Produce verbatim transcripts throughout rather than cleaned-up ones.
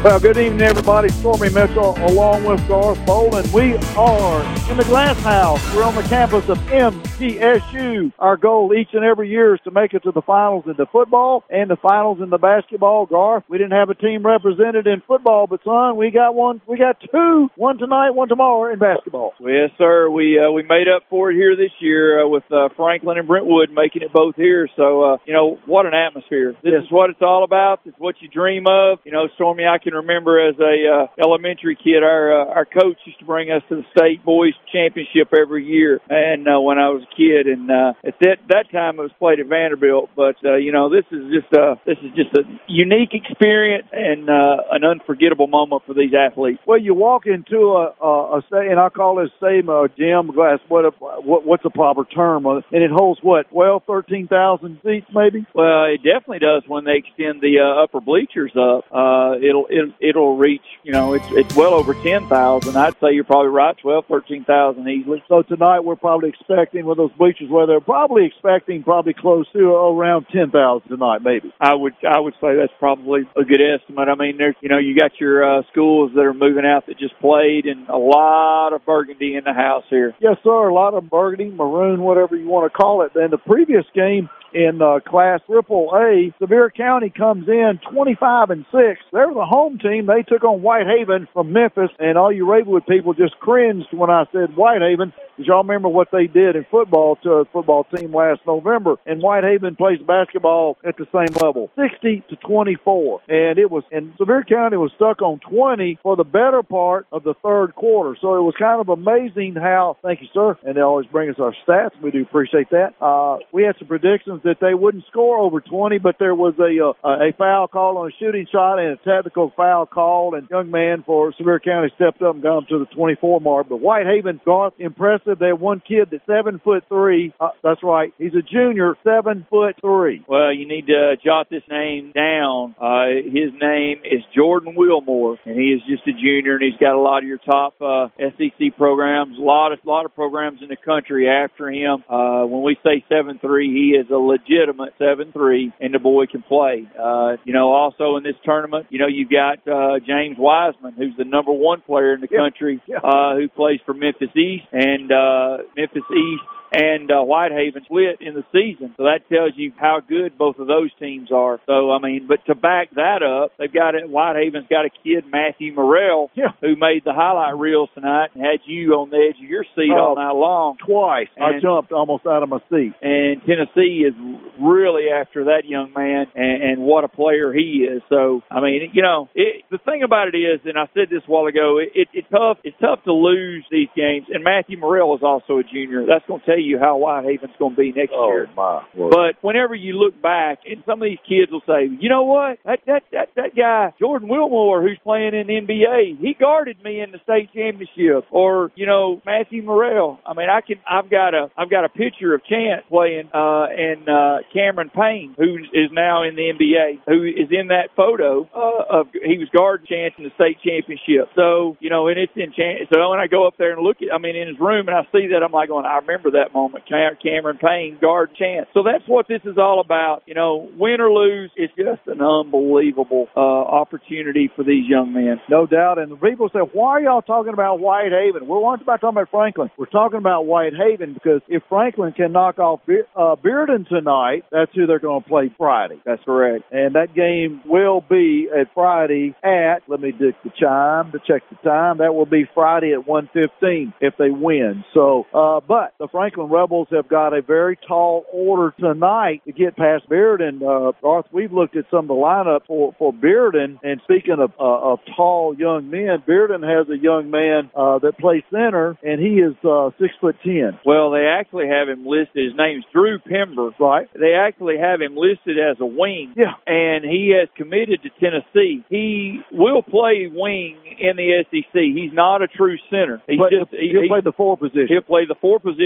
Well, good evening, everybody. Stormy Mitchell along with Garth Boland. We are in the Glass House. We're on the campus of M T S U. Our goal each and every year is to make it to the finals in the football and the finals in the basketball. Garth, we didn't have a team represented in football, but son, we got one. We got two. One tonight, one tomorrow in basketball. Well, yes, sir. We uh, we made up for it here this year uh, with uh, Franklin and Brentwood making it both here. So, uh, you know, what an atmosphere. This yes. is what it's all about. It's what you dream of. You know, Stormy, I can remember as a uh, elementary kid, our uh, our coach used to bring us to the state boys championship every year, and uh, when I was a kid, and uh, at that that time it was played at Vanderbilt. But uh, you know, this is just a this is just a unique experience and uh, an unforgettable moment for these athletes. Well, you walk into a a, a and I call this stadium a gym glass. What, a, what what's a proper term? And it holds what, twelve, thirteen thousand seats, maybe? Well, it definitely does when they extend the uh, upper bleachers up. Uh, it'll it, it'll reach, you know, it's it's well over ten thousand. I'd say you're probably right, twelve, thirteen thousand easily. So tonight we're probably expecting with those bleachers where they're probably expecting probably close to around ten thousand tonight, maybe. I would I would say that's probably a good estimate. I mean, there's, you know, you got your uh, schools that are moving out that just played, and a lot of burgundy in the house here. Yes, sir. A lot of burgundy, maroon, whatever you want to call it. And the previous game in uh, Class Triple A, Sevier County comes in twenty-five and six. They're the home team. They took on Whitehaven from Memphis, and all you Ravenwood people just cringed when I said Whitehaven, because y'all remember what they did in football to a football team last November. And Whitehaven plays basketball at the same level, sixty to twenty-four. And it was, and Sevier County was stuck on twenty for the better part of the third quarter. So it was kind of amazing how, thank you, sir, and they always bring us our stats. We do appreciate that. Uh, we had some predictions that they wouldn't score over twenty, but there was a uh, a foul call on a shooting shot and a technical foul call, and young man for Sevier County stepped up and got him to the twenty-four mark. But Whitehaven, Garth, impressive. They have one kid that's seven foot three. Uh, that's right. He's a junior, seven foot three. Well, you need to jot this name down. Uh, his name is Jordan Wilmore, and he is just a junior, and he's got a lot of your top uh, S E C programs, a lot of lot of programs in the country after him. Uh, when we say seven three, he is a legitimate seven three, and the boy can play. Uh, you know, also in this tournament, you know, you've got uh, James Wiseman, who's the number one player in the country, yeah. uh, who plays for Memphis East, and uh, Memphis East and uh, Whitehaven split in the season. So that tells you how good both of those teams are. So, I mean, but to back that up, they've got it. Whitehaven's got a kid, Matthew Morrell, yeah. who made the highlight reels tonight and had you on the edge of your seat oh, all night long. Twice. And, I jumped almost out of my seat. And Tennessee is really after that young man, and, and what a player he is. So, I mean, you know, it, the thing about it is, and I said this a while ago, it, it, it's tough. It's tough to lose these games. And Matthew Morrell is also a junior. That's going to tell you you how Whitehaven's going to be next oh, year. My word. But whenever you look back, and some of these kids will say, you know what, that that that, that guy, Jordan Wilmore, who's playing in the N B A, he guarded me in the state championship. Or, you know, Matthew Morrell. I mean, I can, I've got a, I've got a picture of Chance playing, uh, and, uh, Cameron Payne, who is now in the N B A, who is in that photo, uh, of, he was guarding Chance in the state championship. So, you know, and it's in Chance. So when I go up there and look at, I mean, in his room, and I see that, I'm like going, I remember that moment. Cameron Payne, guard Chance. So that's what this is all about. You know, win or lose, it's just an unbelievable uh, opportunity for these young men. No doubt. And the people say, why are y'all talking about Whitehaven? We're not about talking about Franklin. We're talking about Whitehaven because if Franklin can knock off Be- uh, Bearden tonight, that's who they're going to play Friday. That's correct. And that game will be at Friday at, let me dig the chime to check the time, that will be Friday at one fifteen if they win. So, uh, but the Franklin Rebels have got a very tall order tonight to get past Bearden. Uh, Garth, we've looked at some of the lineup for, for Bearden, and speaking of, uh, of tall young men, Bearden has a young man uh, that plays center, and he is uh, six foot ten. Well, they actually have him listed. His name's Drew Pember. Right. They actually have him listed as a wing. Yeah. And he has committed to Tennessee. He will play wing in the S E C. He's not a true center. He's but just he'll he, play the four position. He'll play the four position tonight.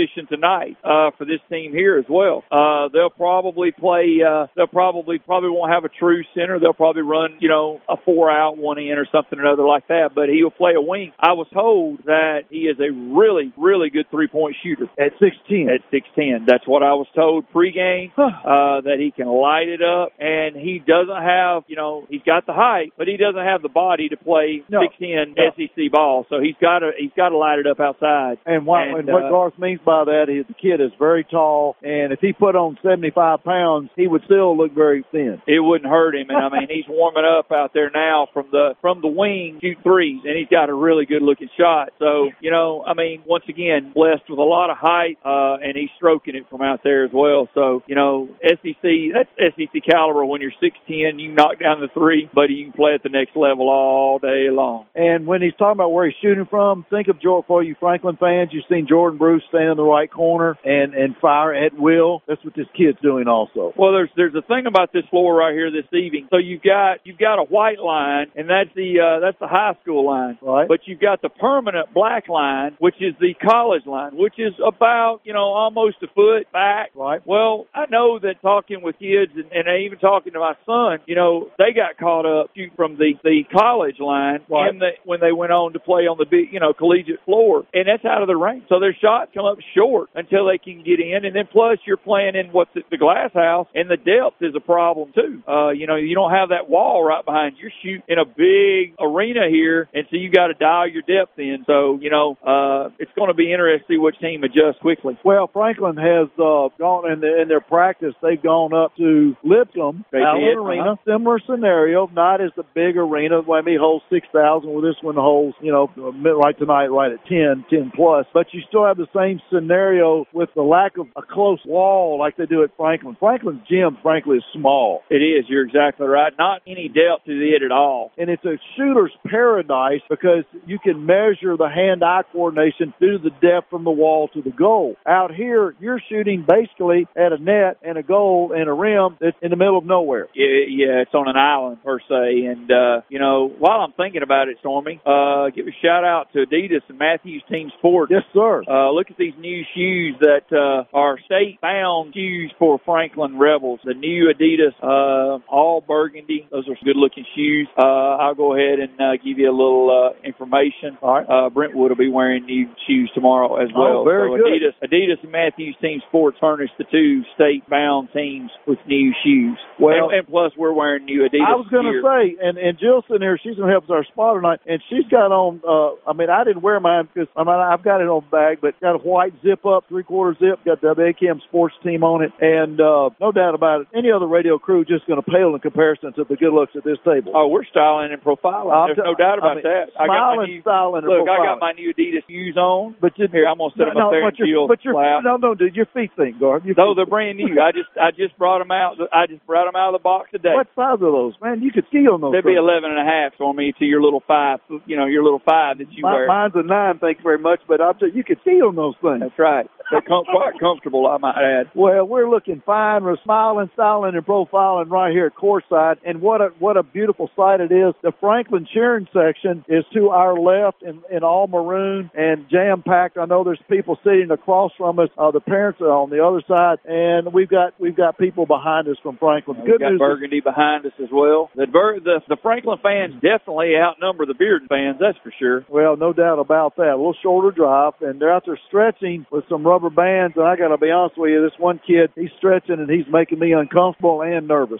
night uh, for this team here as well. Uh, they'll probably play. Uh, they'll probably probably won't have a true center. They'll probably run, you know, a four out, one in, or something or other like that. But he'll play a wing. I was told that he is a really, really good three point shooter at six ten. At six ten, that's what I was told pregame. uh, that he can light it up, and he doesn't have, you know, he's got the height, but he doesn't have the body to play no. six ten no. S E C ball. So he's got to he's got to light it up outside. And what, and, and what uh, Garth means by that is the kid is very tall, and if he put on seventy-five pounds, he would still look very thin. It wouldn't hurt him, and I mean he's warming up out there now from the from the wing, shoot threes, and he's got a really good looking shot. So you know, I mean, once again, blessed with a lot of height, uh, and he's stroking it from out there as well. So you know, S E C, that's S E C caliber. When you're six ten, you knock down the three, but you can play at the next level all day long. And when he's talking about where he's shooting from, think of Jordan. For you Franklin fans, you've seen Jordan Bruce stand in the right corner and and fire at will. That's what this kid's doing also. Well, there's there's a thing about this floor right here this evening. So you've got you've got a white line, and that's the uh, that's the high school line. Right. But you've got the permanent black line, which is the college line, which is about, you know, almost a foot back. Right. Well, I know that talking with kids and, and even talking to my son, you know, they got caught up shooting from the, the college line right. in the, when they went on to play on the big, you know, collegiate floor, and that's out of the range. So their shots come up short until they can get in, and then plus you're playing in what's the, the glass house, and the depth is a problem too. Uh, you know, you don't have that wall right behind you. You're shooting in a big arena here, and so you got to dial your depth in. So, you know, uh, it's going to be interesting to see which team adjusts quickly. Well, Franklin has uh, gone in, the, in their practice. They've gone up to Lipscomb, Allen Arena, uh-huh. similar scenario, not as the big arena. Well, I mean, holds six thousand. Well, this one holds, you know, right tonight, right at ten, ten plus. But you still have the same scenario with the lack of a close wall like they do at Franklin. Franklin's gym, frankly, is small. It is. You're exactly right. Not any depth to it at all. And it's a shooter's paradise because you can measure the hand-eye coordination due to the depth from the wall to the goal. Out here, you're shooting basically at a net and a goal and a rim that's in the middle of nowhere. Yeah, yeah, it's on an island per se. And, uh, you know, while I'm thinking about it, Stormy, uh, give a shout out to Adidas and Matthews Team Sports. Yes, sir. Uh, look at these new shoes that uh, are state-bound shoes for Franklin Rebels. The new Adidas, uh, all burgundy. Those are good-looking shoes. Uh, I'll go ahead and uh, give you a little uh, information. All right. Uh, Brentwood will be wearing new shoes tomorrow as well. Oh, very so good. Adidas, Adidas and Matthews Team Sports furnish the two state-bound teams with new shoes. Well, and, and plus, we're wearing new Adidas I was going to say, and, and Jill's in here, she's going to help us our spotter tonight, and she's got on, uh, I mean, I didn't wear mine because I mean, I've got it on the bag, but got a white zip-up, three-quarter zip, got the W A K M Sports Team on it, and uh, no doubt about it, any other radio crew just going to pale in comparison to the good looks at this table. Oh, we're styling and profiling. I'll There's t- no doubt about I mean, that. I got my new, styling and look, profiling. I got my new Adidas shoes on. But you, Here, I'm going to set no, them up no, there but and your, feel but your, flat. No, no, dude, your feet think, Garth. Your No, feet they're think. brand new. I just I just brought them out. I just brought them out of the box today. What size are those, man? You could ski on those. They'd be eleven and a half for me to your little five, you know, your little five that you My, wear. Mine's a nine, thank you very much, but I'll tell you, you could ski on those things. That's right. They're com- quite comfortable, I might add. Well, we're looking fine. We're smiling, styling, and profiling right here at courtside. And what a what a beautiful sight it is. The Franklin cheering section is to our left in, in all maroon and jam-packed. I know there's people sitting across from us. Uh, the parents are on the other side, and we've got we've got people behind us from Franklin. We've Good got news. Burgundy behind us as well. The, the the Franklin fans definitely outnumber the Bearden fans, that's for sure. Well, no doubt about that. A little shorter drive, and they're out there stretching with some rubber bands. And I got to be honest with you, this one kid, he's stretching and he's making me uncomfortable and nervous.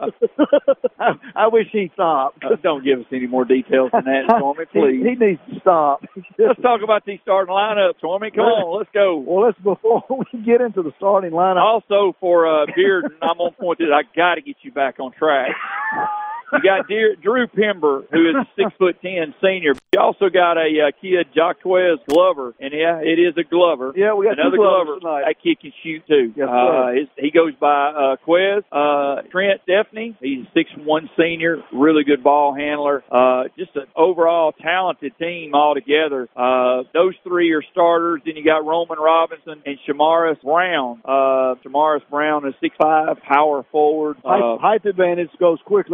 I, I wish he'd stop. Uh, don't give us any more details than that, Stormy, please. He, he needs to stop. Let's talk about these starting lineups, Stormy. Come on, let's go. Well, let's before we get into the starting lineup. Also, for uh, Bearden, I'm on point that I got to get you back on track. You got Dear, Drew Pember, who is a six foot ten senior. You also got a uh, kid, Jaquez Glover, and yeah, it is a Glover. Yeah, we got another two Glovers Glover. tonight. That kid can shoot too. Yes, uh, his, he goes by uh, Quez. Uh, Trent Stepney, he's a six one senior, really good ball handler. Uh, just an overall talented team altogether. Uh, those three are starters. Then you got Roman Robinson and Shamaris Brown. Uh, Shamaris Brown is six five, power forward. Height, Uh, height advantage goes quickly, quickly.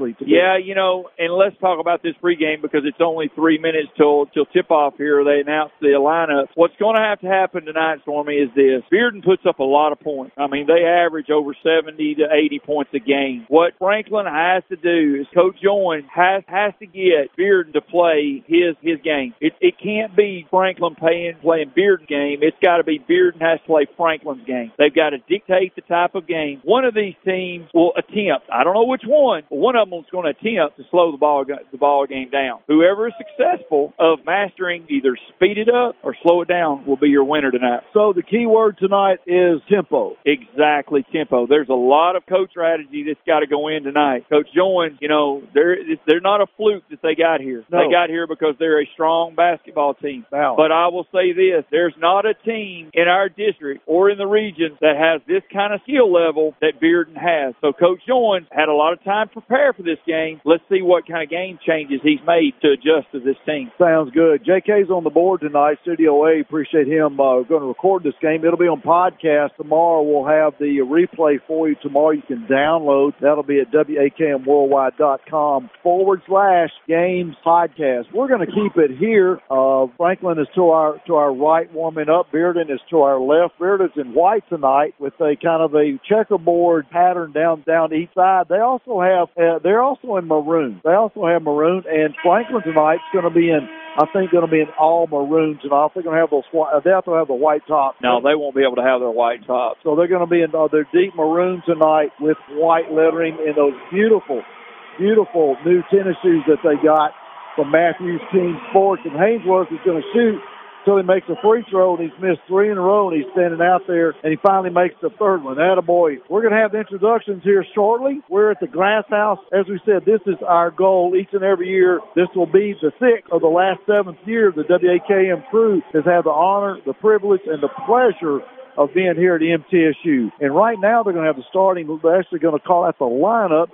athlete to be. Yeah, you know, and let's talk about this pregame because it's only three minutes till till tip-off here. They announce the lineup. What's going to have to happen tonight, Stormy, is this. Bearden puts up a lot of points. I mean, they average over seventy to eighty points a game. What Franklin has to do is Coach Jones has has to get Bearden to play his his game. It it can't be Franklin playing playing Bearden's game. It's got to be Bearden has to play Franklin's game. They've got to dictate the type of game. One of these teams will attempt. I don't know which one, but one of them is going to attempt to slow the ball the ball game down. Whoever is successful of mastering either speed it up or slow it down will be your winner tonight. So the key word tonight is tempo. Exactly, tempo. There's a lot of coach strategy that's got to go in tonight. Coach Jones, you know, they're they're not a fluke that they got here. No. They got here because they're a strong basketball team. Balance. But I will say this, there's not a team in our district or in the region that has this kind of skill level that Bearden has. So Coach Jones had a lot of time to prepare for this game. Let's see what kind of game changes he's made to adjust to this team. Sounds good. J K's on the board tonight, Studio A. Appreciate him uh, going to record this game. It'll be on podcast. Tomorrow we'll have the replay for you. Tomorrow you can download. That'll be at W A K M worldwide dot com forward slash games podcast. We're going to keep it here. Uh, Franklin is to our to our right warming up. Bearden is to our left. Bearden's in white tonight with a kind of a checkerboard pattern down down each side. They also have uh, they're also in maroon. They also have maroon, and Franklin tonight's going to be in. I think going to be in all maroons, and I think they're going to have those. They have to have the white top. No, they won't be able to have their white tops. So they're going to be in uh, their deep maroon tonight with white lettering and those beautiful, beautiful new tennis shoes that they got from Matthews Team Sports. And Hainsworth is going to shoot until he makes a free throw, and he's missed three in a row, and he's standing out there, and he finally makes the third one. Attaboy. We're going to have the introductions here shortly. We're at the Glass House. As we said, this is our goal each and every year. This will be the sixth of the last seventh year the W A K M crew has had the honor, the privilege, and the pleasure of being here at the M T S U. And right now they're going to have the starting. They're actually going to call out the lineup,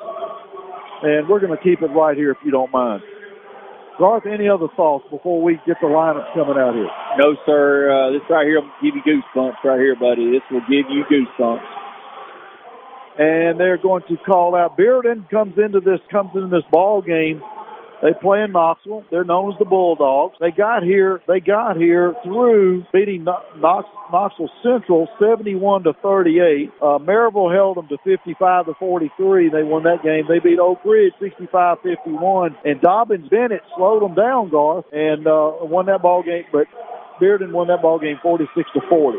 and we're going to keep it right here if you don't mind. Garth, any other thoughts before we get the lineups coming out here? No, sir. Uh, this right here will give you goosebumps right here, buddy. This will give you goosebumps. And they're going to call out. Bearden comes into this comes into this ball game. They play in Knoxville. They're known as the Bulldogs. They got here. They got here through beating Knox, Knoxville Central seventy-one to thirty-eight. Uh, Maryville held them to fifty-five to forty-three. They won that game. They beat Oak Ridge sixty-five fifty-one. And Dobbins Bennett slowed them down, Garth, and uh, won that ball game. But Bearden won that ball game forty-six to forty.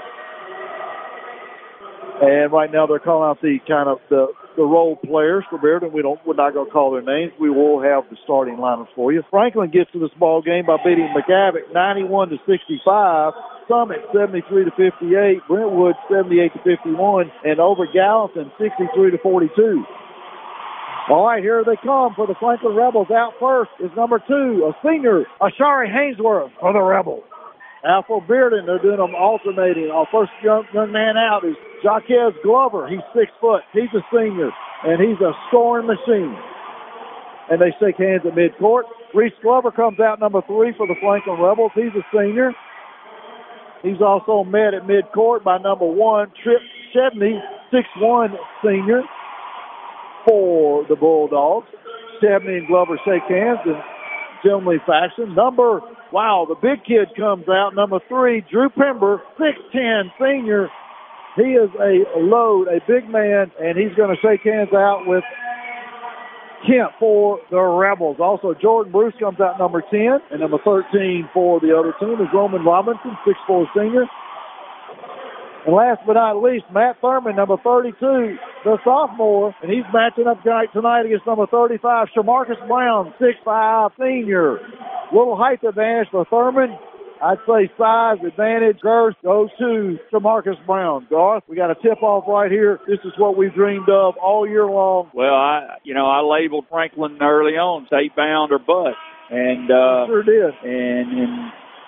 And right now they're calling out the kind of the, the role players for Bearden. We don't, we're not going to call their names. We will have the starting lineups for you. Franklin gets to this ball game by beating McGavock ninety-one to sixty-five, Summit seventy-three to fifty-eight, Brentwood seventy-eight to fifty-one, and over Gallatin sixty-three to forty-two. All right, here they come for the Franklin Rebels. Out first is number two, a senior, Ashari Hainsworth for the Rebels. Now for Bearden, they're doing them alternating. Our first young, young man out is Jaquez Glover. He's six foot. He's a senior, and he's a scoring machine. And they shake hands at midcourt. Reese Glover comes out number three for the Franklin Rebels. He's a senior. He's also met at midcourt by number one, Trip Chebney, six one senior for the Bulldogs. Chebney and Glover shake hands in gentlemanly fashion. Number Wow, the big kid comes out, number three, Drew Pember, six ten senior. He is a load, a big man, and he's going to shake hands out with Kemp for the Rebels. Also, Jordan Bruce comes out number ten, and number thirteen for the other team is Roman Robinson, six four senior. And last but not least, Matt Thurman, number thirty-two, the sophomore, and he's matching up tonight, tonight against number thirty-five, Shamarcus Brown, six five senior. Little height advantage for Thurman. I'd say size advantage, girth goes to Shamarcus Brown. Garth, we got a tip-off right here. This is what we've dreamed of all year long. Well, I, you know, I labeled Franklin early on, state bound or bust. And, uh, sure did. And, and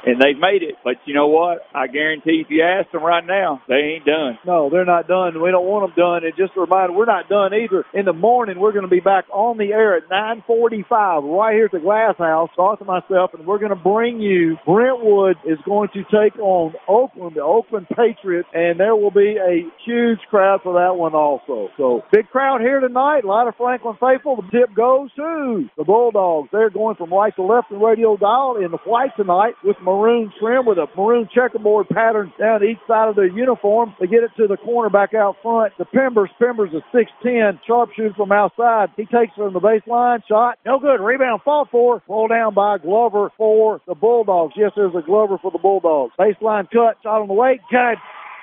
and they've made it. But you know what? I guarantee if you ask them right now, they ain't done. No, they're not done. We don't want them done. And just a reminder, we're not done either. In the morning, we're going to be back on the air at nine forty-five right here at the Glass House, talk to myself, and we're going to bring you Brentwood is going to take on Oakland, the Oakland Patriots, and there will be a huge crowd for that one also. So big crowd here tonight. A lot of Franklin faithful. The tip goes to the Bulldogs. They're going from right to left in radio dial in the white tonight with maroon trim with a maroon checkerboard pattern down each side of their uniform. They get it to the corner back out front. The Pembers. Pembers is six ten. Sharpshooter from outside. He takes it from the baseline. Shot. No good. Rebound fought for. Pulled down by Glover for the Bulldogs. Yes, there's a Glover for the Bulldogs. Baseline cut. Shot on the way. Good.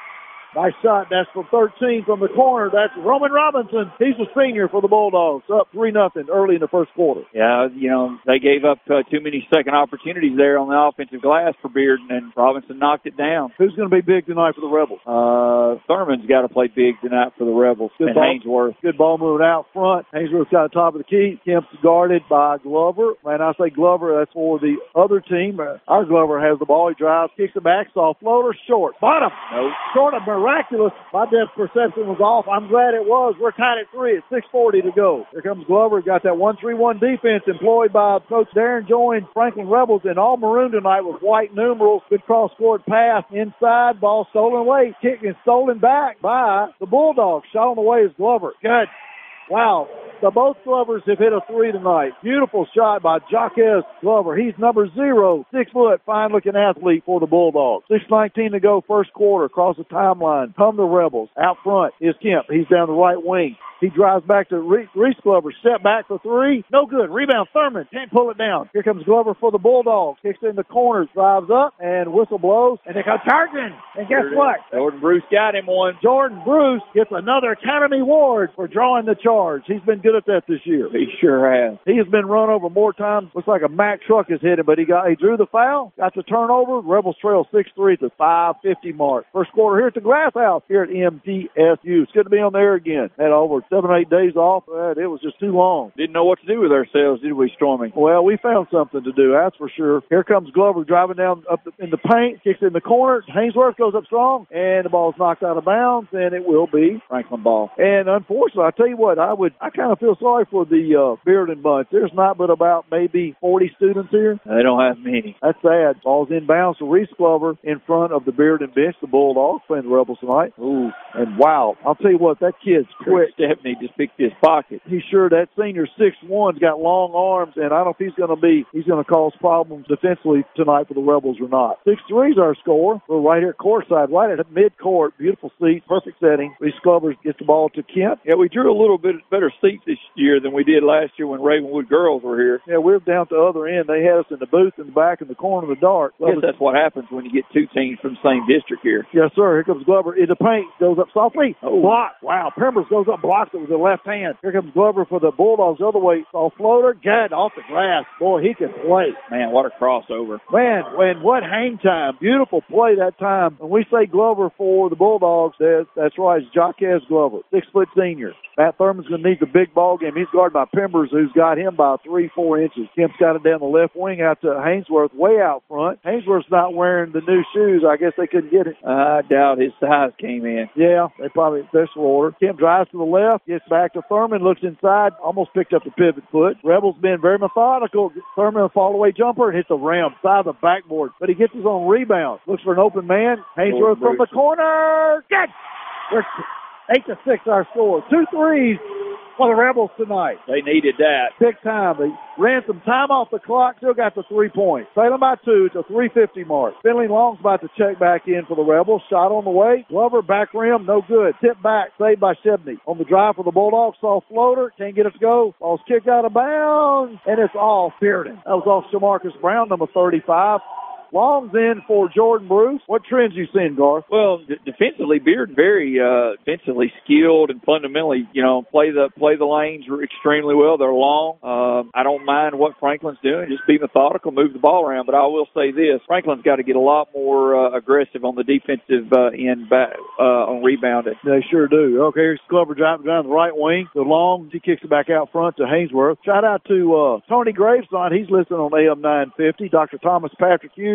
Nice shot. That's from thirteen from the corner. That's Roman Robinson. He's a senior for the Bulldogs. Up three nothing early in the first quarter. Yeah, you know, they gave up uh, too many second opportunities there on the offensive glass for Bearden, and Robinson knocked it down. Who's going to be big tonight for the Rebels? Uh, Thurman's got to play big tonight for the Rebels. Good and ball. Hainsworth. Good ball moving out front. Hainsworth's got the top of the key. Kemp's guarded by Glover. When I say Glover, that's for the other team. Uh, our Glover has the ball. He drives, kicks it back, soft floater, short. Bottom. Nope. Short of miraculous. My depth perception was off. I'm glad it was. We're tied at three at six forty to go. Here comes Glover. Got that one three one defense employed by Coach Darren Joins. Franklin Rebels in all maroon tonight with white numerals. Good cross-court pass inside. Ball stolen away. Kick and stolen back by the Bulldogs. Shot on the way is Glover. Good. Wow. The both Glovers have hit a three tonight. Beautiful shot by Jaquez Glover. He's number zero, six foot, fine looking athlete for the Bulldogs. six nineteen to go, first quarter. Across the timeline. Come the Rebels. Out front is Kemp. He's down the right wing. He drives back to Reese, Reese Glover. Step back for three. No good. Rebound Thurman. Can't pull it down. Here comes Glover for the Bulldogs. Kicks in the corners. Drives up and whistle blows. And they got charging. And guess what? Jordan Bruce got him one. Jordan Bruce gets another Academy Award for drawing the charge. He's been good at that this year. He sure has. He has been run over more times. Looks like a Mack truck has hit him, but he got he drew the foul. Got the turnover. Rebels trail six three at the five fifty mark. First quarter here at the Glass House here at M T S U. It's good to be on there again. Had over seven, eight days off. Uh, it was just too long. Didn't know what to do with ourselves, did we, Stormy? Well, we found something to do, that's for sure. Here comes Glover driving down up in the paint, kicks in the corner. Hainsworth goes up strong, and the ball's knocked out of bounds, and it will be Franklin ball. And unfortunately, I tell you what, I would, I kind of feel sorry for the uh, Bearden bunch. There's not but about maybe forty students here. They don't have many. That's sad. Ball's inbounds to Reese Glover in front of the Bearden bench. The Bulldogs playing the Rebels tonight. Ooh, and wow, I'll tell you what, that kid's quick. Stephanie just picked his pocket. He's sure that senior six one's got long arms, and I don't know if he's going to be, he's going to cause problems defensively tonight for the Rebels or not. six three's our score. We're right here at courtside, right at mid-court. Beautiful seat, perfect setting. Reese Glover gets the ball to Kent. Yeah, we drew a little bit better seats this year than we did last year when Ravenwood girls were here. Yeah, we're down to the other end. They had us in the booth in the back in the corner of the dark. I guess that's what happens when you get two teams from the same district here. Yes, sir. Here comes Glover in the paint. Goes up softly. Oh. Block. Wow. Pembers goes up, blocks it with the left hand. Here comes Glover for the Bulldogs the other way. Off floater. Good. Off the glass. Boy, he can play. Man, what a crossover. Man, when what hang time. Beautiful play that time. When we say Glover for the Bulldogs, that's, that's right. It's Jaquez Glover, six foot senior. Matt Thurman's going to need the big ball game. He's guarded by Pembers, who's got him by three, four inches. Kemp's got it down the left wing out to Hainsworth, way out front. Hainsworth's not wearing the new shoes. I guess they couldn't get it. I doubt his size came in. Yeah, they probably, special order. Kemp drives to the left, gets back to Thurman, looks inside, almost picked up the pivot foot. Rebels been very methodical. Thurman a fall-away jumper and hits the rim, side of the backboard. But he gets his own rebound. Looks for an open man. Hainsworth from the corner. Good! We're eight to six our score. Two threes for the Rebels tonight. They needed that. Big time. They ran some time off the clock, still got the three points. Trailing by two. It's a three fifty mark. Finley Long's about to check back in for the Rebels. Shot on the way. Glover, back rim, no good. Tip back, saved by Shebney. On the drive for the Bulldogs, soft floater. Can't get it to go. Ball's kicked out of bounds, and it's off Bearden. That was off Shamarcus Brown, number thirty-five. Long's in for Jordan Bruce. What trends you seeing, Garth? Well, d- defensively, Bearden very uh, defensively skilled and fundamentally, you know, play the play the lanes extremely well. They're long. Um, I don't mind what Franklin's doing. Just be methodical, move the ball around. But I will say this: Franklin's got to get a lot more uh, aggressive on the defensive uh, end back uh, on rebounding. They sure do. Okay, here's Glover driving down the right wing. The Long, he kicks it back out front to Hainsworth. Shout out to uh, Tony Graves tonight. He's listening on A M nine fifty. Doctor Thomas Patrick Hughes.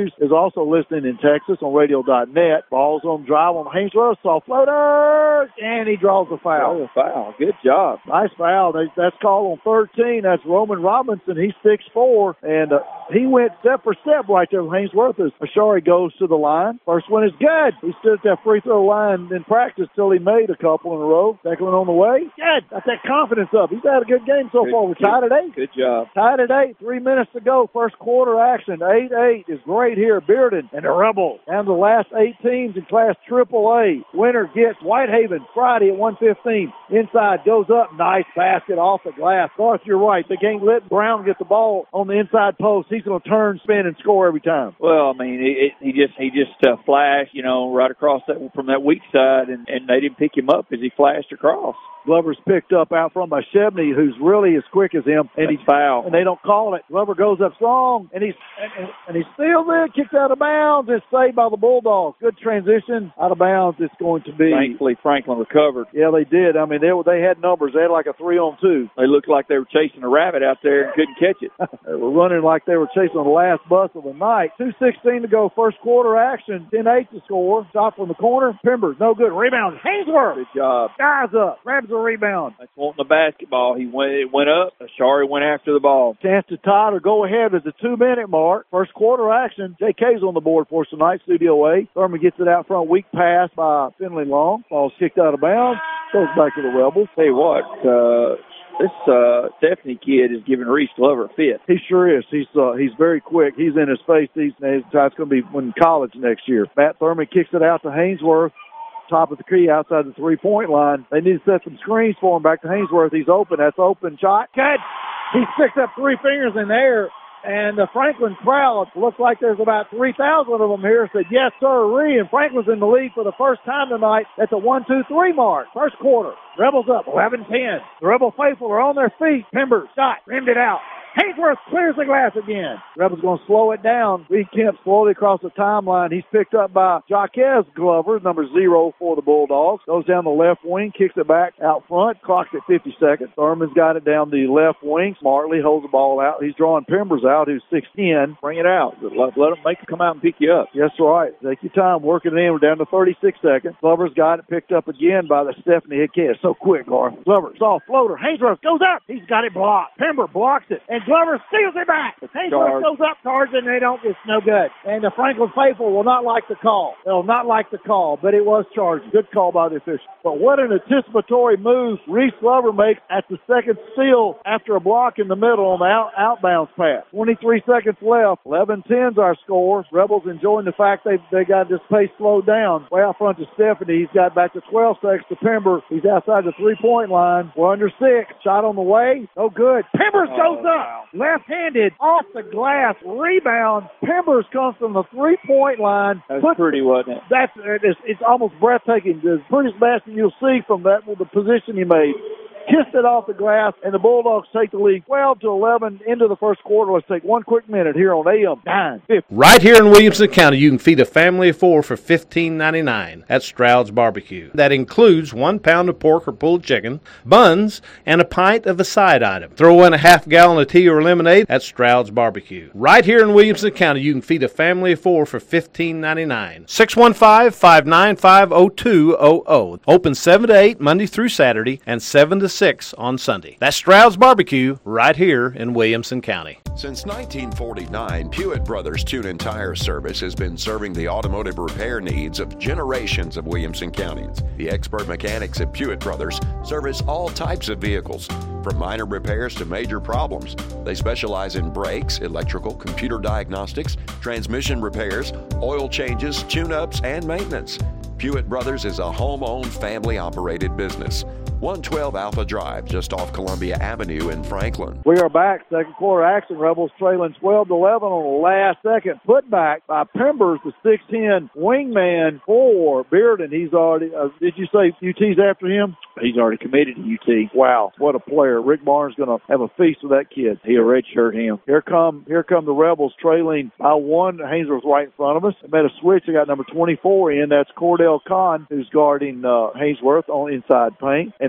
News is also listening in Texas on radio dot net. Ball's on drive on Haynesworth. Soft floater. And he draws the foul. Oh, foul. Good job. Nice foul. That's called on thirteen. That's Roman Robinson. He's six foot four. And uh, he went step for step right there with Haynesworth as Ashari goes to the line. First one is good. He stood at that free throw line in practice till he made a couple in a row. Second one on the way. Good. Got that confidence up. He's had a good game so good, far. We're tied at eight. Good job. Tied at eight. Three minutes to go. First quarter action. eight eight is great here. Bearden and the Rebels. Down to the last eight teams in Class triple A. Winner gets Whitehaven Friday at one fifteen. Inside goes up. Nice basket off the glass. Garth, you're right. They can't let Brown get the ball on the inside post. He's going to turn, spin, and score every time. Well, I mean, it, he just he just uh, flashed, you know, right across that from that weak side, and, and they didn't pick him up as he flashed across. Glover's picked up out front by Shebney, who's really as quick as him, and he's fouled. And they don't call it. Glover goes up strong, and he's and, and he's still there, kicked out of bounds. It's saved by the Bulldogs. Good transition out of bounds. It's going to be. Thankfully, Franklin recovered. Yeah, they did. I mean, they they had numbers. They had like a three on two. They looked like they were chasing a rabbit out there and couldn't catch it. They were running like they were chasing the last bus of the night. two sixteen to go. First quarter action. ten eight to score. Shot from the corner. Pimbers, no good. Rebound. Haynesworth. Good job. Guys up. Grabs the rebound. That's wanting the basketball. He went, it went up. Ashari went after the ball. Chance to tie or go ahead at the two-minute mark. First quarter action. J K's on the board for us tonight, Studio A. Thurman gets it out front. Weak pass by Finley Long. Ball's kicked out of bounds. Goes back to the Rebels. Tell you what, uh, this uh, Stephanie kid is giving Reese Glover a fit. He sure is. He's uh, he's very quick. He's in his face these days. It's going to be in college next year. Matt Thurman kicks it out to Haynesworth. Top of the key outside the three-point line. They need to set some screens for him. Back to Haynesworth. He's open. That's open shot. Good. He sticks up three fingers in the air. And the Franklin crowd, looks like there's about three thousand of them here, said, yes, sir-ree. And Franklin's in the lead for the first time tonight at the one two three mark. First quarter. Rebels up eleven ten. The Rebel faithful are on their feet. Pimbers shot. Rimmed it out. Haynesworth clears the glass again. Rebels going to slow it down. Reed Kemp slowly across the timeline. He's picked up by Jaquez Glover, number zero for the Bulldogs. Goes down the left wing, kicks it back out front. Clock's at fifty seconds. Thurman's got it down the left wing. Smartly holds the ball out. He's drawing Pimbers out, who's six ten. Bring it out. Let, let them make it come out and pick you up. Yes, right. Take your time working it in. We're down to thirty-six seconds. Glover's got it picked up again by the Stephanie Hickett. So quick, Garth. Glover, soft floater. Haynesworth goes up. He's got it blocked. Pimber blocks it. And Glover steals it back. Haynesworth goes up, charged, and they don't. It's no good. And the Franklin faithful will not like the call. They'll not like the call, but it was charged. Good call by the official. But what an anticipatory move Reese Glover makes at the second steal after a block in the middle on the out, outbounds pass. twenty-three seconds left. eleven ten's our score. Rebels enjoying the fact they they got this pace slowed down. Way out front to Stephanie. He's got back to twelve seconds to Pember. He's outside the three-point line. We're under six. Shot on the way. No good. Pembers oh, goes up. Wow. Left-handed off the glass. Rebound. Pembers comes from the three-point line. That's Put, pretty, wasn't it? That's it's, it's almost breathtaking. The prettiest basket you'll see from that the position he made. Kissed it off the glass, and the Bulldogs take the lead twelve to eleven into the first quarter. Let's take one quick minute here on A M nine fifty. Right here in Williamson County, you can feed a family of four for fifteen ninety-nine at Stroud's Barbecue. That includes one pound of pork or pulled chicken, buns, and a pint of a side item. Throw in a half gallon of tea or lemonade at Stroud's Barbecue. Right here in Williamson County, you can feed a family of four for fifteen ninety-nine. six one five, five nine five, zero two zero zero. Open seven to eight Monday through Saturday and seven to six on Sunday. That's Stroud's Barbecue right here in Williamson County. Since nineteen forty-nine, Pewitt Brothers Tune and Tire Service has been serving the automotive repair needs of generations of Williamson counties. The expert mechanics at Pewitt Brothers service all types of vehicles, from minor repairs to major problems. They specialize in brakes, electrical, computer diagnostics, transmission repairs, oil changes, tune-ups, and maintenance. Pewitt Brothers is a home-owned, family-operated business. one twelve Alpha Drive, just off Columbia Avenue in Franklin. We are back. Second quarter action. Rebels trailing twelve to eleven on the last second putback by Pembers, the six ten wingman for Bearden. He's already, uh, did you say U T's after him? He's already committed to U T. Wow, what a player. Rick Barnes going to have a feast with that kid. He'll redshirt him. Here come here come the Rebels trailing by one. Haynesworth's right in front of us. They made a switch. They got number twenty-four in. That's Cordell Kahn, who's guarding uh, Haynesworth on inside paint. And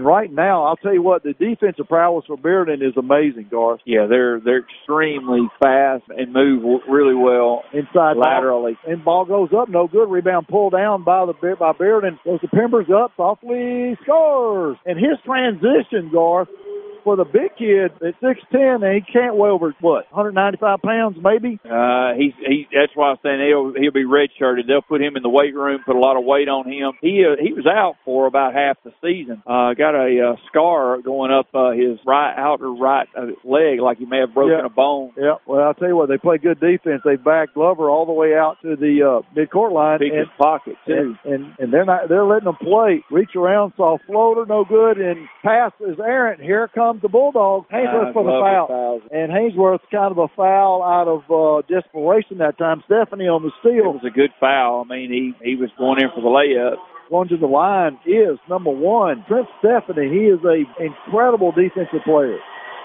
right now, I'll tell you what, the defensive prowess for Bearden is amazing, Garth. Yeah, they're they're extremely fast and move really well inside laterally. Ball, and ball goes up, no good. Rebound pulled down by the by Bearden. Goes to Pembers up, softly scores. And his transition, Garth, for the big kid at six ten, and he can't weigh over, what, one ninety-five pounds maybe? Uh, he's, he, that's why I'm saying he'll, he'll be redshirted. They'll put him in the weight room, put a lot of weight on him. He uh, he was out for about half the season. Uh, got a uh, scar going up uh, his right outer right uh, leg, like he may have broken yeah. a bone. Yeah, well, I'll tell you what, they play good defense. They back Glover all the way out to the uh, mid-court line. Big and, pocket, too. And, and, and they're not they're letting them play. Reach around, soft floater, no good, and pass is errant. Here comes the Bulldogs. Hainsworth uh, for the foul. And Hainsworth's kind of a foul out of uh, desperation that time. Stephanie on the steal. It was a good foul. I mean, he, he was going in for the layup. Going to the line is number one, Trent Stephanie. He is an incredible defensive player.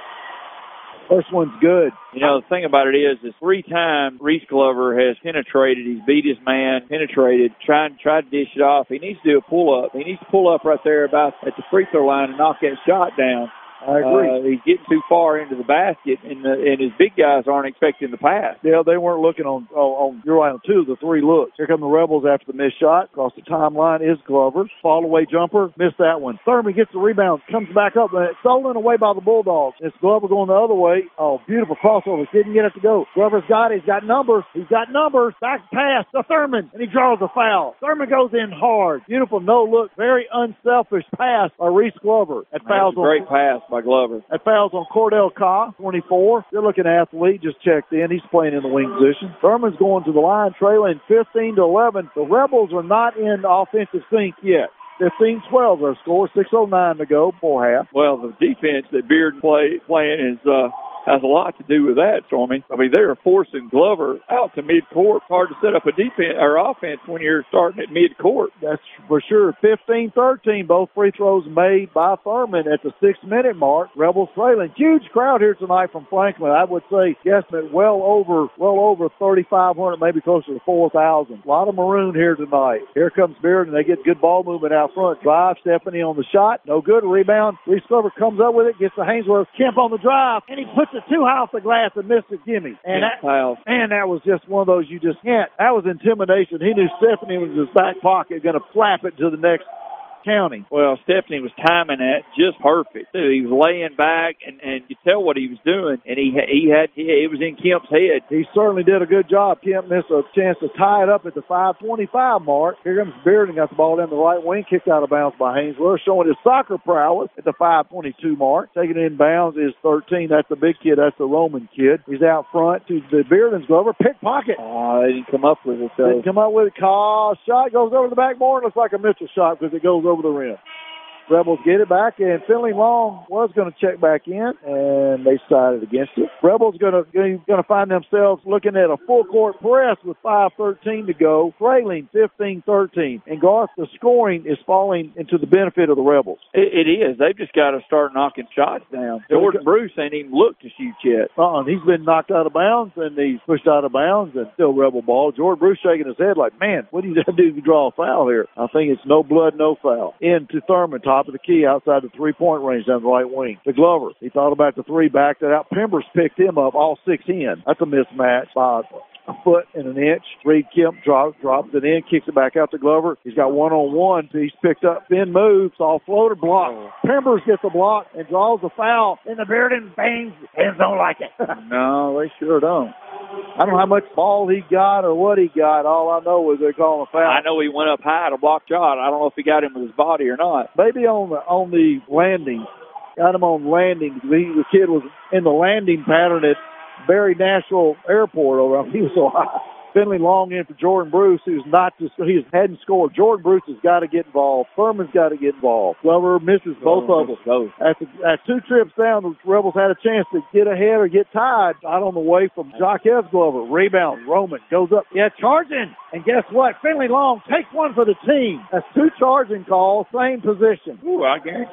First one's good. You know, the thing about it is, is three times Reese Glover has penetrated. He's beat his man, penetrated, trying tried to dish it off. He needs to do a pull-up. He needs to pull up right there about at the free throw line and knock that shot down. I agree. Uh, he's getting too far into the basket, and, the, and his big guys aren't expecting the pass. Yeah, they weren't looking on, on, on you're right, on two of the three looks. Here come the Rebels after the missed shot. Across the timeline is Glover. Fall away jumper. Missed that one. Thurman gets the rebound. Comes back up. And it's stolen away by the Bulldogs. It's Glover going the other way. Oh, beautiful crossover. Didn't get it to go. Glover's got it. He's got numbers. He's got numbers. Back pass to Thurman. And he draws a foul. Thurman goes in hard. Beautiful no-look. Very unselfish pass by Reese Glover. That fouls a great on, pass by Glover. That fouls on Cordell Carr, twenty-four. Good looking athlete, just checked in. He's playing in the wing position. Thurman's going to the line, trailing fifteen to eleven. The Rebels are not in offensive sync yet. fifteen twelve their score, six oh nine to go before half. Well, the defense that Beard play playing is uh, has a lot to do with that, Stormy. I mean, they're forcing Glover out to midcourt. Hard to set up a defense or offense when you're starting at midcourt. That's for sure. fifteen thirteen, both free throws made by Thurman at the six-minute mark. Rebels trailing. Huge crowd here tonight from Franklin. I would say, guesstimate well over, well over thirty-five hundred, maybe closer to four thousand. A lot of maroon here tonight. Here comes Beard, and they get good ball movement out front. Drive, Stephanie on the shot. No good. Rebound. Reese Glover comes up with it, gets to Hainsworth. Kemp on the drive, and he puts it too high off the glass and missed it. Gimme. And that, and that was just one of those you just can't. That was intimidation. He knew Stephanie was in his back pocket, going to flap it to the next county. Well, Stephanie was timing that just perfect. He was laying back, and, and you tell what he was doing, and he he had he, it was in Kemp's head. He certainly did a good job. Kemp missed a chance to tie it up at the five twenty-five mark. Here comes Bearden, got the ball down the right wing, kicked out of bounds by Hainsworth, showing his soccer prowess at the five twenty-two mark. Taking it in bounds is thirteen. That's the big kid. That's the Roman kid. He's out front to the Bearden's Glover. Pickpocket. Oh, they didn't come up with it, though. Didn't come up with it. Call. Shot goes over the backboard. Looks like a Mitchell shot because it goes over the rim. Rebels get it back, and Finley Long was going to check back in, and they decided against it. Rebels going to going to find themselves looking at a full court press with five thirteen to go, trailing fifteen thirteen. And Garth, the scoring is falling into the benefit of the Rebels. It, it is. They've just got to start knocking shots down. Jordan Bruce ain't even looked to shoot yet. Uh-uh. He's been knocked out of bounds, and he's pushed out of bounds, and still Rebel ball. Jordan Bruce shaking his head like, man, what do you do to draw a foul here? I think it's no blood, no foul. Into Thurman, top of the key, outside the three-point range down the right wing. To Glover. He thought about the three, backed it out. Pembers picked him up, all six in. That's a mismatch by a foot and an inch. Reed Kemp drops, drops it in, kicks it back out to Glover. He's got one-on-one. He's picked up, then moves, all floater block. Pembers gets the block and draws the foul. And the Bearden bangs. Hands don't like it. No, they sure don't. I don't know how much ball he got or what he got. All I know is they're calling a foul. I know he went up high to block shot. I don't know if he got him with his body or not. Maybe on the on the landing. Got him on landing. He, the kid was in the landing pattern at Barry National Airport over. He was so high. Finley Long in for Jordan Bruce, who's not just, he hadn't scored. Jordan Bruce has got to get involved. Furman's got to get involved. Glover misses both of them. After, after two trips down, the Rebels had a chance to get ahead or get tied. Out on the way from Jacques Glover. Rebound. Roman goes up. Yeah, charging. And guess what? Finley Long takes one for the team. That's two charging calls, same position. Ooh, I guarantee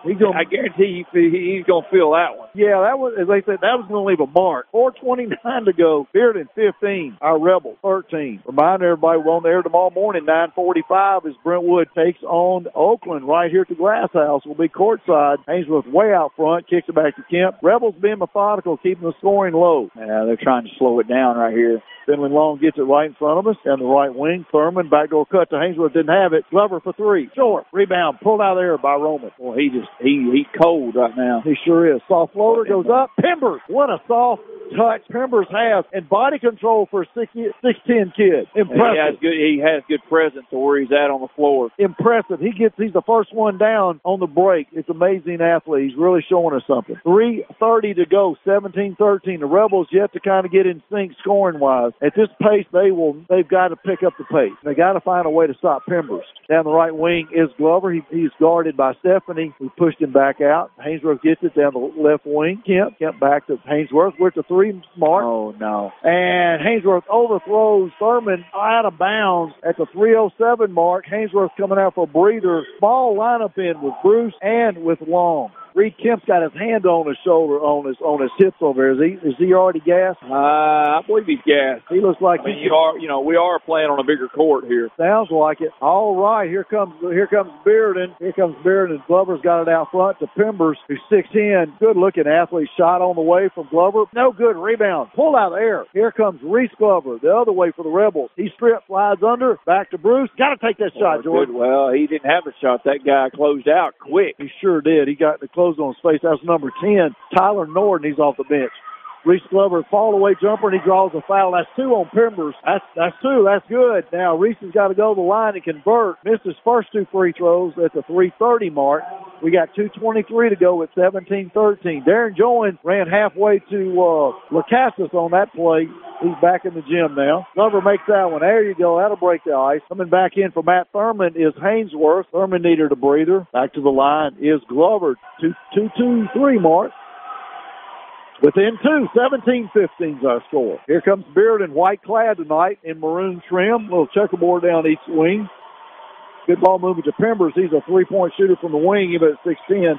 He's gonna, I guarantee you he's going to feel that one. Yeah, that was, as they said, that was going to leave a mark. four twenty-nine to go. Bearden fifteen, our Rebels thirteen. Remind everybody we're on the air tomorrow morning, nine forty-five, as Brentwood takes on Oakland right here at the Glass House. We'll be courtside. Ainsworth way out front, kicks it back to Kemp. Rebels being methodical, keeping the scoring low. Yeah, they're trying to slow it down right here. Finley Long gets it right in front of us. Down the right wing, Thurman, backdoor cut to Ainsworth, didn't have it. Glover for three. Short. Rebound, pulled out of there by Roman. Well, he just, he he's cold right now. He sure is. Soft floater goes up. Pimbers. What a soft touch Pimbers has. And body control for a six ten kid. Impressive. He has good, he has good presence to where he's at on the floor. Impressive. He gets, he's the first one down on the break. It's amazing athlete. He's really showing us something. three thirty to go, seventeen thirteen. The Rebels yet to kind of get in sync scoring-wise. At this pace, they will, they've got to pick up the pace. They got to find a way to stop Pimbers. Down the right wing is Glover. He, he's guarded by Stephanie. We pushed him back out. Hainsworth gets it down the left wing. Kemp, Kemp back to Hainsworth. We're at the three mark. Oh, no. And Hainsworth overthrows Thurman out of bounds at the three oh seven mark. Hainsworth coming out for a breather. Small lineup in with Bruce and with Long. Reed Kemp's got his hand on his shoulder, on his on his hips over there. Is he is he already gassed? Uh, I believe he's gassed. He looks like I mean, you are, you know, we are playing on a bigger court here. Sounds like it. All right, here comes here comes Bearden. Here comes Bearden. Glover's got it out front to Pimbers, who's six ten. Good looking athlete. Shot on the way from Glover. No good. Rebound. Pull out of the air. Here comes Reese Glover, the other way for the Rebels. He strip, slides under. Back to Bruce. Got to take that shot, oh, Jordan. Good. Well, he didn't have a shot. That guy closed out quick. He sure did. He got the close on his face. That's number ten, Tyler Norden. He's off the bench. Reese Glover, fall away jumper, and he draws a foul. That's two on Pimbers. That's that's two. That's good. Now Reese has got to go to the line and convert. Missed his first two free throws at the three thirty mark. We got two twenty-three to go at seventeen thirteen. Darren Jones ran halfway to uh, Lacassis on that play. He's back in the gym now. Glover makes that one. There you go. That'll break the ice. Coming back in for Matt Thurman is Hainsworth. Thurman needed a breather. Back to the line is Glover. Two, two, two, three mark. Within two, seventeen fifteen is our score. Here comes Bearden, white clad tonight in maroon trim. Little checkerboard down each wing. Good ball movement to Pimbers. He's a three-point shooter from the wing, even at six ten.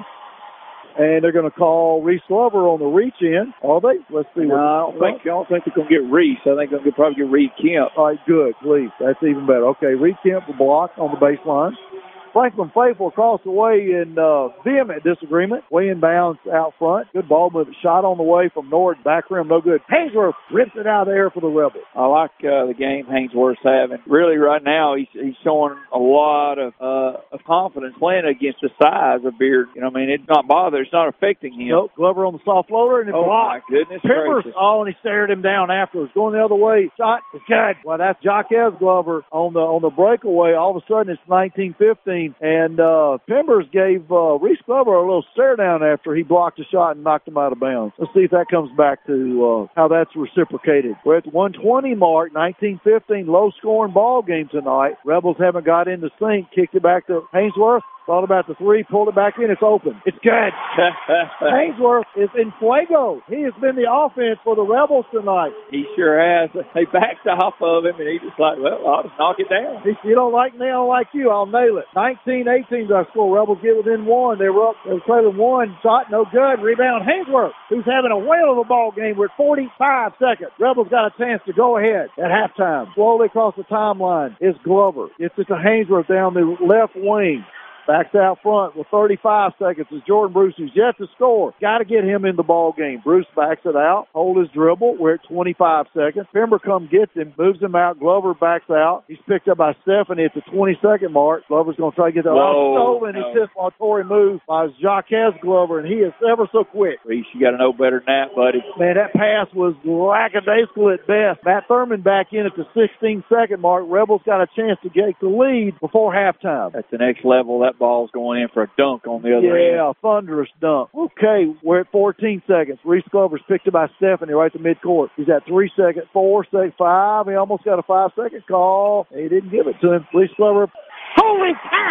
And they're going to call Reese Glover on the reach in. Are they? Let's see. No, what, I don't think, I don't think they're going to get Reese. I think they're going to probably get Reed Kemp. All right, good, please. That's even better. Okay, Reed Kemp will block on the baseline. Franklin Faithful across the way in uh, vehement disagreement. Way inbounds out front. Good ball movement. Shot on the way from Nord. Back rim, no good. Hainsworth rips it out of there for the Rebels. I like uh, the game Hainsworth's having. Really, right now, he's he's showing a lot of uh, of confidence playing against the size of Beard. You know, I mean, it's not bothered. It's not affecting him. Nope. Glover on the soft floater and it oh blocked. my goodness Pimbers, gracious. oh, and he stared him down afterwards. Going the other way. Shot is good. Well, that's Jaquez Glover on the on the breakaway. All of a sudden, it's nineteen fifteen, and uh, Uh, Pimbers gave uh, Reese Glover a little stare down after he blocked a shot and knocked him out of bounds. Let's see if that comes back to uh, how that's reciprocated. We're at the one twenty mark, nineteen fifteen, low-scoring ball game tonight. Rebels haven't got in the sync, kicked it back to Hainsworth. Thought about the three, pulled it back in, it's open. It's good. Hainsworth is in fuego. He has been the offense for the Rebels tonight. He sure has. They backed off of him, and he just like, well, I'll just knock it down. If you don't like me, I don't like you. I'll nail it. nineteen eighteen is our score. Rebels get within one. They were up. They were trailing one. Shot, no good. Rebound, Hainsworth, who's having a whale of a ball game. We're at forty-five seconds. Rebels got a chance to go ahead at halftime. Slowly across the timeline is Glover. Gets it to Hainsworth down the left wing. Backs out front with thirty-five seconds is Jordan Bruce, who's yet to score. Got to get him in the ball game. Bruce backs it out, hold his dribble. We're at twenty-five seconds. Pember come gets him, moves him out. Glover backs out. He's picked up by Stephanie at the twenty-second mark. Glover's going to try to get that out. Stolen. No. It's just a Tory move by Jaquez Glover, and he is ever so quick. Reese, you got to know better than that, buddy. Man, that pass was lackadaisical at best. Matt Thurman back in at the sixteen-second mark. Rebels got a chance to get the lead before halftime. That's the next level. That ball's going in for a dunk on the other end. Yeah, a thunderous dunk. Okay, we're at fourteen seconds. Reese Glover's picked it by Stephanie right to midcourt. He's at three seconds, four, six, five. He almost got a five-second call. He didn't give it to him. Reese Glover. Holy cow!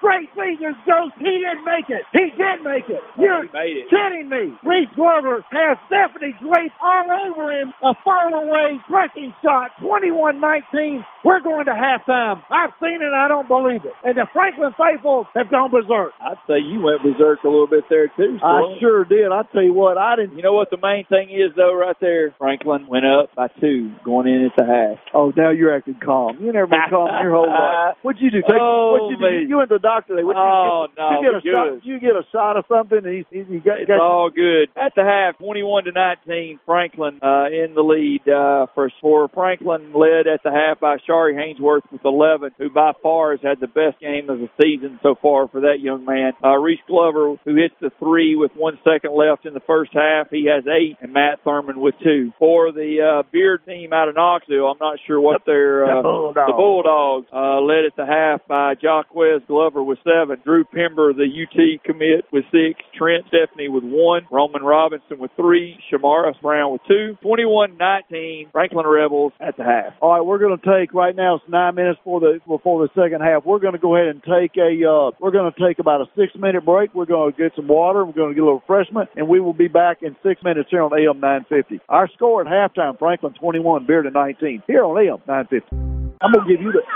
Great fingers, Ghost. He didn't make it. He did make it. You're kidding me. Reese Glover has Stephanie Drake all over him. A far-away breaking shot, twenty-one nineteen. We're going to halftime. I've seen it. I don't believe it. And the Franklin faithful have gone berserk. I'd say you went berserk a little bit there, too. So. I sure did. I tell you what, I didn't. You know what the main thing is, though, right there? Franklin went up by two going in at the half. Oh, now you're acting calm. You never been calm your whole life. What'd you do? Take, oh, what'd you do? You went to the doctor today. What'd oh, you get? no. You get a good. shot. You get a shot of something. And he, he, he got, it's got all good. At the half, twenty-one to nineteen, Franklin uh, in the lead. Uh, for, for Franklin led at the half by Shari Hainsworth with eleven, who by far has had the best game of the season so far for that young man. Uh, Reese Glover, who hits the three with one second left in the first half, he has eight, and Matt Thurman with two. For the uh, Beard team out of Knoxville, I'm not sure what their uh, the Bulldogs, the Bulldogs uh, led at the half by Jaquez Glover with seven, Drew Pember, the U T commit, with six, Trent Stephanie with one, Roman Robinson with three, Shamara Brown with two. twenty-one nineteen, Franklin Rebels at the half. All right, we're going to take right now. It's nine minutes before the before the second half. We're going to go ahead and take a. Uh, we're going to take about a six minute break. We're going to get some water. We're going to get a little refreshment, and we will be back in six minutes here on A M nine fifty. Our score at halftime: Franklin twenty-one, Bearden nineteen. Here on A M nine fifty. I'm going to give you the.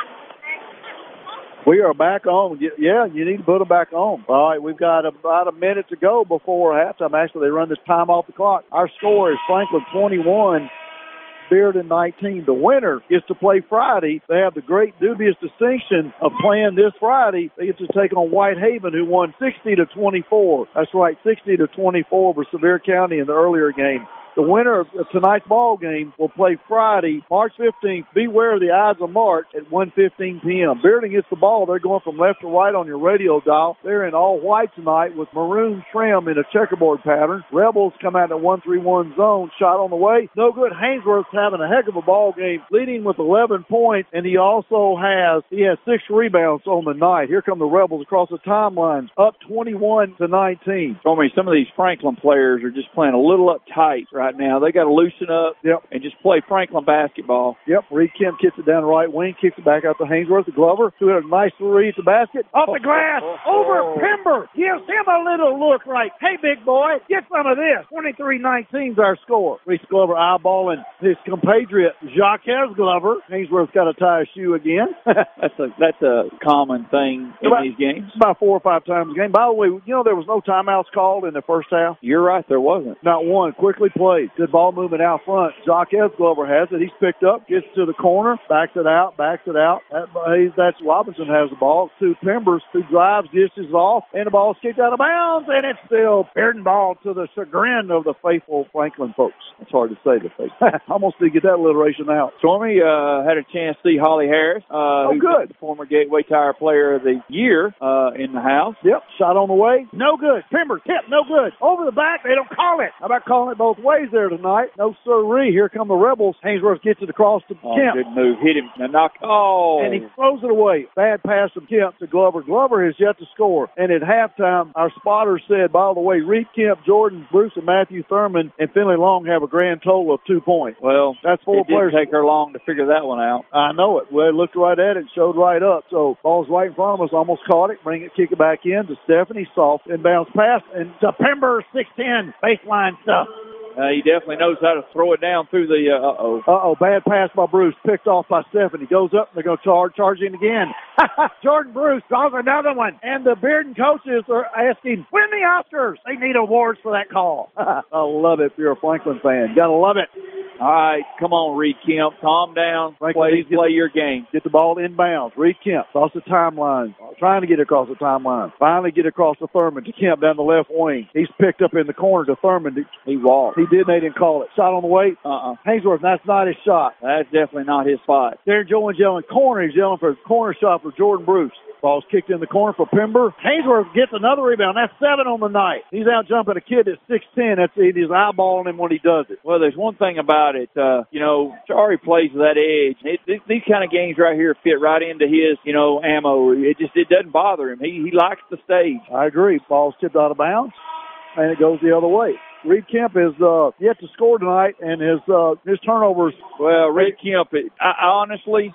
We are back on. Yeah, you need to put them back on. All right, we've got about a minute to go before halftime. Actually, they run this time off the clock. Our score is Franklin twenty-one, Bearden nineteen. The winner gets to play Friday. They have the great dubious distinction of playing this Friday. They get to take on Whitehaven, who won sixty to twenty-four. That's right, sixty to twenty-four over Sevier County in the earlier game. The winner of tonight's ball game will play Friday, March fifteenth. Beware of the Ides of March at one fifteen p.m. Bearden gets the ball. They're going from left to right on your radio dial. They're in all white tonight with maroon trim in a checkerboard pattern. Rebels come out in a one three one zone. Shot on the way. No good. Hainsworth's having a heck of a ball game, leading with eleven points, and he also has he has six rebounds on the night. Here come the Rebels across the timelines, up twenty-one to nineteen. Told me some of these Franklin players are just playing a little uptight right now. They got to loosen up yep. and just play Franklin basketball. Yep. Reed Kemp kicks it down the right wing, kicks it back out to Hainsworth. The Glover, who had a nice three at the basket. Off the glass, oh, oh, over oh. Pember. Gives him a little look like, hey, big boy, get some of this. twenty-three nineteen is our score. Reese Glover eyeballing his compatriot, Jaquez Glover. Hainsworth's got to tie a shoe again. that's a that's a common thing in about, these games. About four or five times a game. By the way, you know, there was no timeouts called in the first half. You're right, there wasn't. Not one. Quickly played. Good ball movement out front. Jaquez Glover has it. He's picked up, gets to the corner, backs it out, backs it out. That, that's Robinson has the ball. Two Pembers, who drives, dishes off, and the ball's kicked out of bounds, and it's still Bearden ball to the chagrin of the faithful Franklin folks. It's hard to say the faithful. Almost did get that alliteration out. Stormy uh, had a chance to see Holly Harris. Uh, oh, good. The former Gateway Tire Player of the Year uh, in the house. Yep. Shot on the way. No good. Pember, tip, no good. Over the back, they don't call it. How about calling it both ways there tonight? No sirree. Here come the Rebels. Hainsworth gets it across to oh, Kemp. Good move. Hit him. Now knock. Oh. And he throws it away. Bad pass from Kemp to Glover. Glover has yet to score. And at halftime, our spotter said, by the way, Reed Kemp, Jordan Bruce, and Matthew Thurman and Finley Long have a grand total of two points. Well, that's four it players. It didn't take her long to figure that one out. I know it. Well, it looked right at it, showed right up. So ball's right in front of us. Almost caught it. Bring it, kick it back in to Stephanie. Soft inbounds pass. And to Pember, six ten, baseline stuff. Uh, he definitely knows how to throw it down through the, uh, uh-oh. Uh-oh, bad pass by Bruce. Picked off by Stephanie. Goes up, and they're going to charge, charge in again. Jordan Bruce draws another one. And the Bearden coaches are asking, win the Oscars. They need awards for that call. I love it if you're a Franklin fan. Got to love it. All right, come on, Reed Kemp. Calm down. Franklin, play, play your game. Get the ball inbounds. Reed Kemp across the timeline. Trying to get across the timeline. Finally get across to Thurman. To Kemp down the left wing. He's picked up in the corner to Thurman. He walked. He did. They didn't call it. Shot on the way. Uh-uh. Hainsworth, that's not his shot. That's definitely not his spot. Darren Jones yelling corner. He's yelling for a corner shot for Jordan Bruce. Ball's kicked in the corner for Pember. Hainsworth gets another rebound. That's seven on the night. He's out jumping a kid that's six ten. That's it. He's eyeballing him when he does it. Well, there's one thing about it. Uh, you know, Shari plays with that edge. It, it, these kind of games right here fit right into his, you know, ammo. It just it doesn't bother him. He he likes the stage. I agree. Ball's tipped out of bounds, and it goes the other way. Reed Kemp is uh, yet to score tonight, and his uh, his turnovers. Well, Reed Kemp, I, I honestly,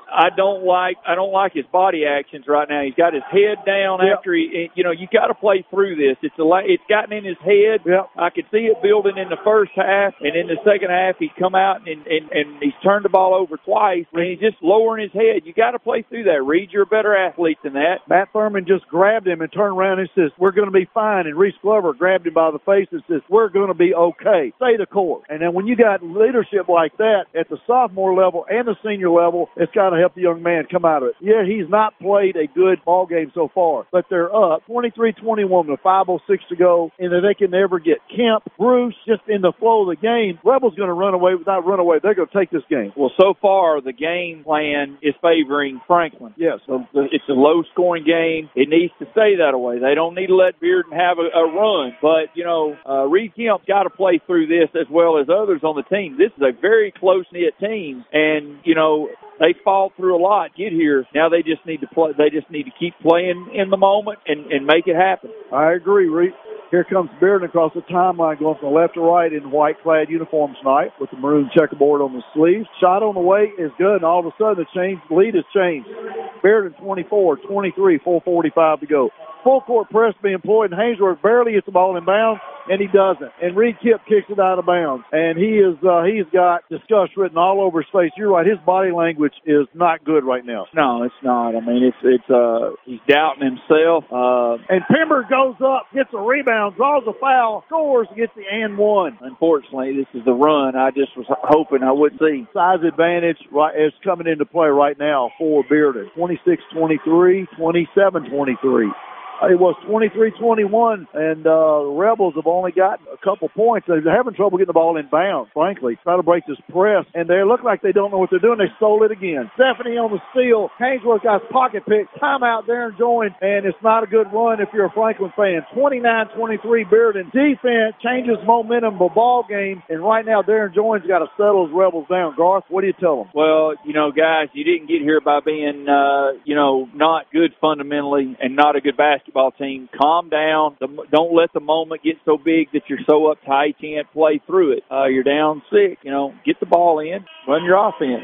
I don't like I don't like his body actions right now. He's got his head down yep. after he, you know, you got to play through this. It's a, it's gotten in his head. Yep. I could see it building in the first half, and in the second half, he's come out and, and, and he's turned the ball over twice, and he's just lowering his head. You got to play through that. Reed, you're a better athlete than that. Matt Thurman just grabbed him and turned around and says, "We're going to be fine." And Reese Glover grabbed him by the face and says, "We're going to be okay. Stay the course." And then when you got leadership like that at the sophomore level and the senior level, it's got to help the young man come out of it. Yeah, he's not played a good ball game so far, but they're up twenty-three twenty-one with five oh six to go, and if they can ever get Kemp, Bruce, just in the flow of the game, Rebels going to run away. Not run away. They're going to take this game. Well, so far, the game plan is favoring Franklin. Yes. So it's a low-scoring game. It needs to stay that way. They don't need to let Bearden have a, a run. But, you know, uh, Reed Kemp's got to play through this as well as others on the team. This is a very close-knit team, and, you know, they fought through a lot to get here. Now they just need to play. They just need to keep playing in the moment and, and make it happen. I agree, Reed. Here comes Bearden across the timeline, going from left to right in white-clad uniforms tonight with the maroon checkerboard on the sleeves. Shot on the way is good, and all of a sudden the change, the lead has changed. Bearden twenty-four twenty-three, four forty-five to go. Full court press being employed, and Hainsworth barely gets the ball in bounds, and he doesn't. And Reed Kemp kicks it out of bounds. And he is, uh, he's got disgust written all over his face. You're right, his body language is not good right now. No, it's not. I mean, it's, it's, uh, he's doubting himself. Uh, and Pember goes up, gets a rebound, draws a foul, scores, gets the and one. Unfortunately, this is the run I just was hoping I would see. Size advantage right, is coming into play right now for Bearden. twenty-six twenty-three, twenty-seven twenty-three. It was twenty-three twenty-one, and uh, the Rebels have only got a couple points. They're having trouble getting the ball in bounds, frankly. Try to break this press, and they look like they don't know what they're doing. They stole it again. Stephanie on the steal. Hainsworth got his pocket pick. Timeout there and joined, and it's not a good run if you're a Franklin fan. twenty-nine twenty-three Bearden. Defense changes momentum of a ball game, and right now Darren Joines got to settle his Rebels down. Garth, what do you tell them? Well, you know, guys, you didn't get here by being, uh, you know, not good fundamentally and not a good basketball basketball team. Calm down. Don't let the moment get so big that you're so uptight you can't play through it. Uh, you're down six. You know, get the ball in, run your offense.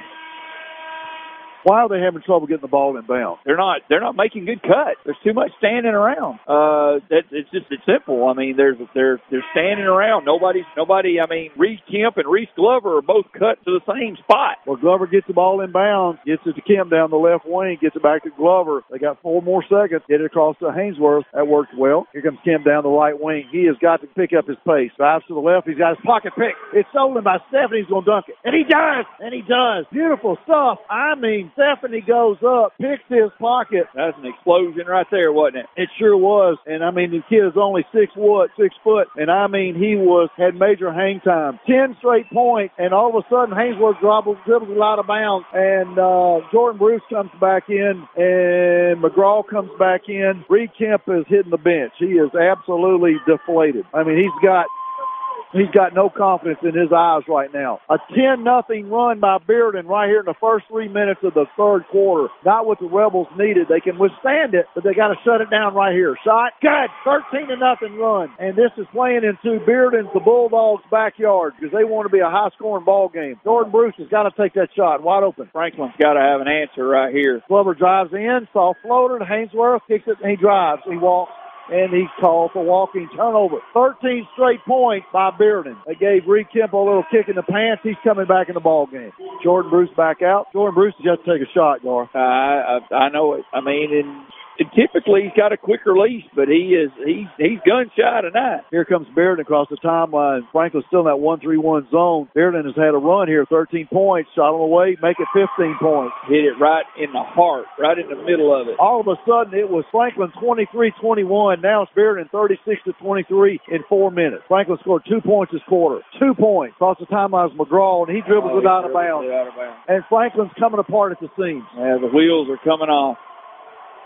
Why are they having trouble getting the ball in bounds? They're not. They're not making good cuts. There's too much standing around. Uh, that, it's just it's simple. I mean, there's they're they're standing around. Nobody's nobody. I mean, Reed Kemp and Reese Glover are both cut to the same spot. Well, Glover gets the ball in bounds, gets it to Kemp down the left wing, gets it back to Glover. They got four more seconds. Get it across to Hainsworth. That worked well. Here comes Kemp down the right wing. He has got to pick up his pace. Drives to the left. He's got his pocket pick. It's stolen by Stephanie. He's going to dunk it, and he does. And he does. Beautiful stuff. I mean, Stephanie goes up, picks his pocket. That's an explosion right there, wasn't it? It sure was. And I mean, the kid is only six what, six foot. And I mean, he was had major hang time. Ten straight points, and all of a sudden, Hainsworth dribbles, dribbles a lot of bounds. And uh, Jordan Bruce comes back in, and McGraw comes back in. Reed Kemp is hitting the bench. He is absolutely deflated. I mean, he's got. He's got no confidence in his eyes right now. A ten nothing run by Bearden right here in the first three minutes of the third quarter. Not what the Rebels needed. They can withstand it, but they got to shut it down right here. Shot, good, thirteen to nothing run. And this is playing into Bearden's, the Bulldogs' backyard because they want to be a high-scoring ball game. Jordan Bruce has got to take that shot wide open. Franklin's got to have an answer right here. Glover drives in, soft floater to Hainsworth, kicks it, and he drives. He walks. And he's called for walking turnover. thirteen straight points by Bearden. They gave Reed Kemp a little kick in the pants. He's coming back in the ball game. Jordan Bruce back out. Jordan Bruce has got to take a shot, Gar. Uh, I, I know it. I mean, and, and typically he's got a quicker release, but he is he's he's gun shy tonight. Here comes Bearden across the timeline. Franklin's still in that one three one zone. Bearden has had a run here, thirteen points. Shot on the way, make it fifteen points. Hit it right in the heart, right in the middle of it. All of a sudden, it was Franklin twenty-three twenty-one. Now it's Bearden thirty-six to twenty-three in four minutes. Franklin scored two points this quarter. Two points. Across the timeline is McGraw, and he dribbles oh, it out of bounds. Out of bounds. And Franklin's coming apart at the seams. Yeah, the wheels are coming off.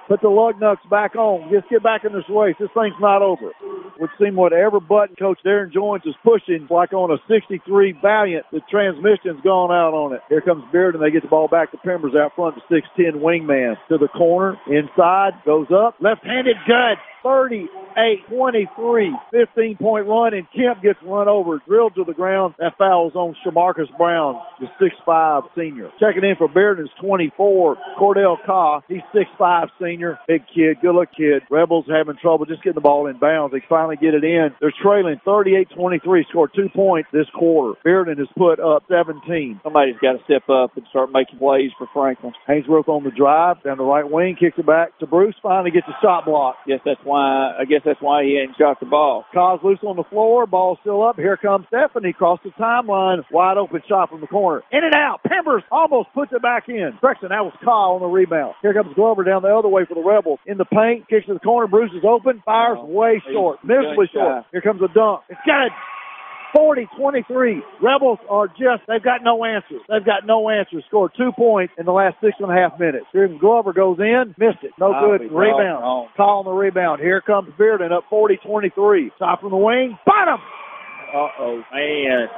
Put the lug nuts back on. Just get back in this race. This thing's not over. Would seem whatever button Coach Darren Jones is pushing, like on a sixty-three Valiant, the transmission's gone out on it. Here comes Beard, and they get the ball back to Pembers out front, the six ten wingman. To the corner, inside, goes up, left-handed, good. thirty-eight twenty-three, fifteen-point run, and Kemp gets run over, drilled to the ground. That foul is on Shamarcus Brown, the six five senior. Checking in for Bearden is twenty-four, Cordell Carr. He's six five senior. Big kid, good look kid. Rebels having trouble just getting the ball in bounds. They finally get it in. They're trailing thirty-eight twenty-three, scored two points this quarter. Bearden has put up seventeen. Somebody's got to step up and start making plays for Franklin. Hainsworth on the drive, down the right wing, kicks it back to Bruce, finally gets a shot block. Yes, that's why. I guess that's why he ain't shot the ball. Cos loose on the floor. Ball still up. Here comes Stephanie across the timeline. Wide open shot from the corner. In and out. Pembers almost puts it back in. Correction, that was Kyle on the rebound. Here comes Glover down the other way for the Rebels. In the paint. Kicks to the corner. Bruce is open. Fires oh, way short. Miserably short. Here comes a dunk. It's good. forty twenty-three. Rebels are just, they've got no answers. They've got no answers. Scored two points in the last six and a half minutes. Here Glover goes in, missed it. No I'll good. Rebound. Call on the rebound. Here comes Bearden up forty twenty-three. Top from the wing. Bottom. Uh-oh, man.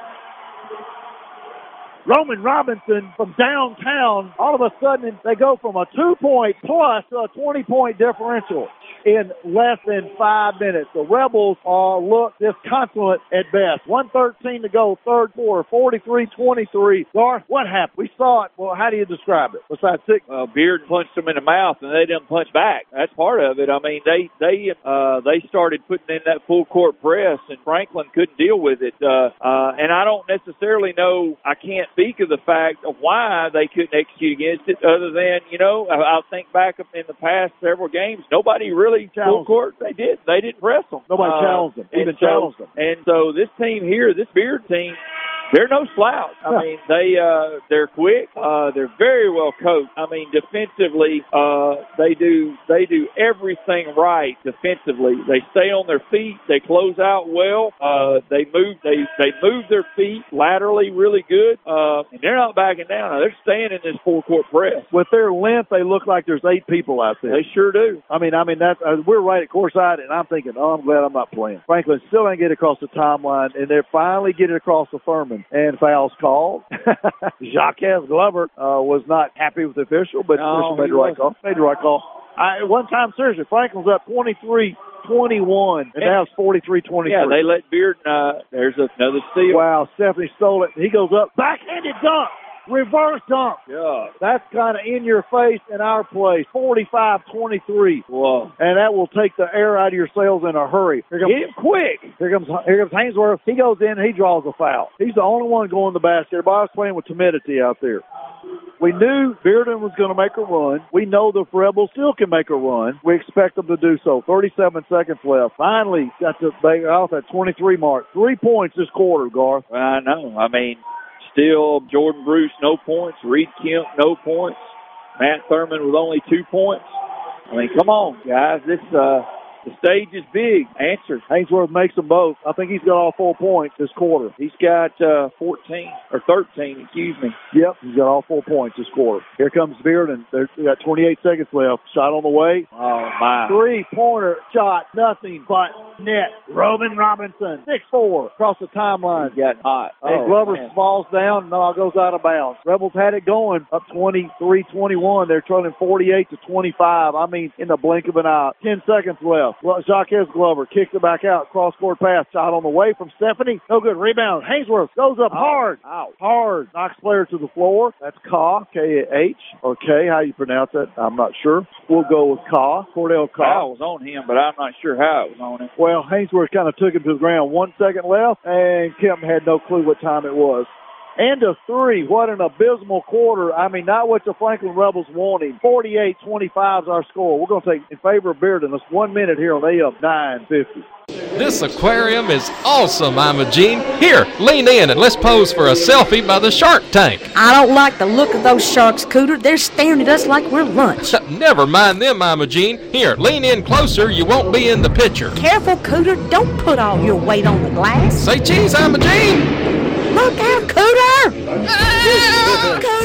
Roman Robinson from downtown. All of a sudden, they go from a two-point plus to a twenty-point differential in less than five minutes. The Rebels uh, look disconsolate at best. one thirteen to go, third quarter, forty-three twenty-three. Garth, what happened? We saw it. Well, how do you describe it? Besides six? Well, Beard punched them in the mouth, and they didn't punch back. That's part of it. I mean, they they uh, they started putting in that full court press, and Franklin couldn't deal with it. Uh, uh, and I don't necessarily know, I can't speak of the fact of why they couldn't execute against it, other than, you know, I'll think back in the past several games, nobody really full court. They did. They didn't press them. Nobody uh, challenged them. Even so, challenged them. And so this team here, this Beard team, they're no slouch. I mean, they, uh, they're quick. Uh, they're very well coached. I mean, defensively, uh, they do, they do everything right defensively. They stay on their feet. They close out well. Uh, they move, they, they move their feet laterally really good. Uh, and they're not backing down. Now, they're staying in this full court press. With their length, they look like there's eight people out there. They sure do. I mean, I mean, that's, uh, we're right at courtside, and I'm thinking, oh, I'm glad I'm not playing. Franklin still ain't get across the timeline, and they're finally getting across the Furman. And fouls called. Jacques Glover uh, was not happy with the official, but no, the official made the right call. Made the right call. I, one time, seriously, Franklin's up twenty-three twenty-one, and, and now it's forty-three twenty-three. Yeah, they let Beard, uh, there's another steal. Wow, Stephanie stole it. He goes up, backhanded dunk. Reverse dunk. Yeah. That's kind of in your face in our place. forty-five twenty-three. Whoa. And that will take the air out of your sails in a hurry. Here comes, Get him quick. Here comes here comes Hainsworth. He goes in, he draws a foul. He's the only one going to the basket. Everybody's playing with timidity out there. We knew Bearden was going to make a run. We know the Rebels still can make a run. We expect them to do so. thirty-seven seconds left. Finally got to they off that twenty-three mark. Three points this quarter, Garth. Well, I know. I mean, still, Jordan Bruce, no points. Reed Kemp, no points. Matt Thurman with only two points. I mean, come on, guys. This uh, the stage is big. Answer. Hainsworth makes them both. I think he's got all four points this quarter. He's got uh, fourteen, or thirteen, excuse me. Yep, he's got all four points this quarter. Here comes Bearden. There's we got twenty-eight seconds left. Shot on the way. Oh, my. Three-pointer shot. Nothing but net. Roman Robinson. six four across the timeline. He's gotten hot. And oh, Glover man. falls down. No, goes out of bounds. Rebels had it going up twenty-three twenty-one. They're trailing forty-eight to twenty-five. I mean, in the blink of an eye. ten seconds left. Jacques Glover kicks it back out. Cross-court pass. Shot on the way from Stephanie. No good. Rebound. Hainsworth goes up hard. Ow. Hard. Knocks player to the floor. That's Ka. K H. Or K. How you pronounce it? I'm not sure. We'll go with Ka. Cordell Ka. Foul was on him, but I'm not sure how it was on him. Well, Hainsworth kind of took him to the ground. One second left, and Kemp had no clue what time it was. And a three. What an abysmal quarter. I mean, not what the Franklin Rebels wanted. forty-eight twenty-five is our score. We're going to take in favor of Bearden. It's one minute here on A M nine fifty. This aquarium is awesome, Imogene. Here, lean in and let's pose for a selfie by the shark tank. I don't like the look of those sharks, Cooter. They're staring at us like we're lunch. Never mind them, Imogene. Here, lean in closer. You won't be in the picture. Careful, Cooter. Don't put all your weight on the glass. Say cheese, Imogene. Look out, Cooter! For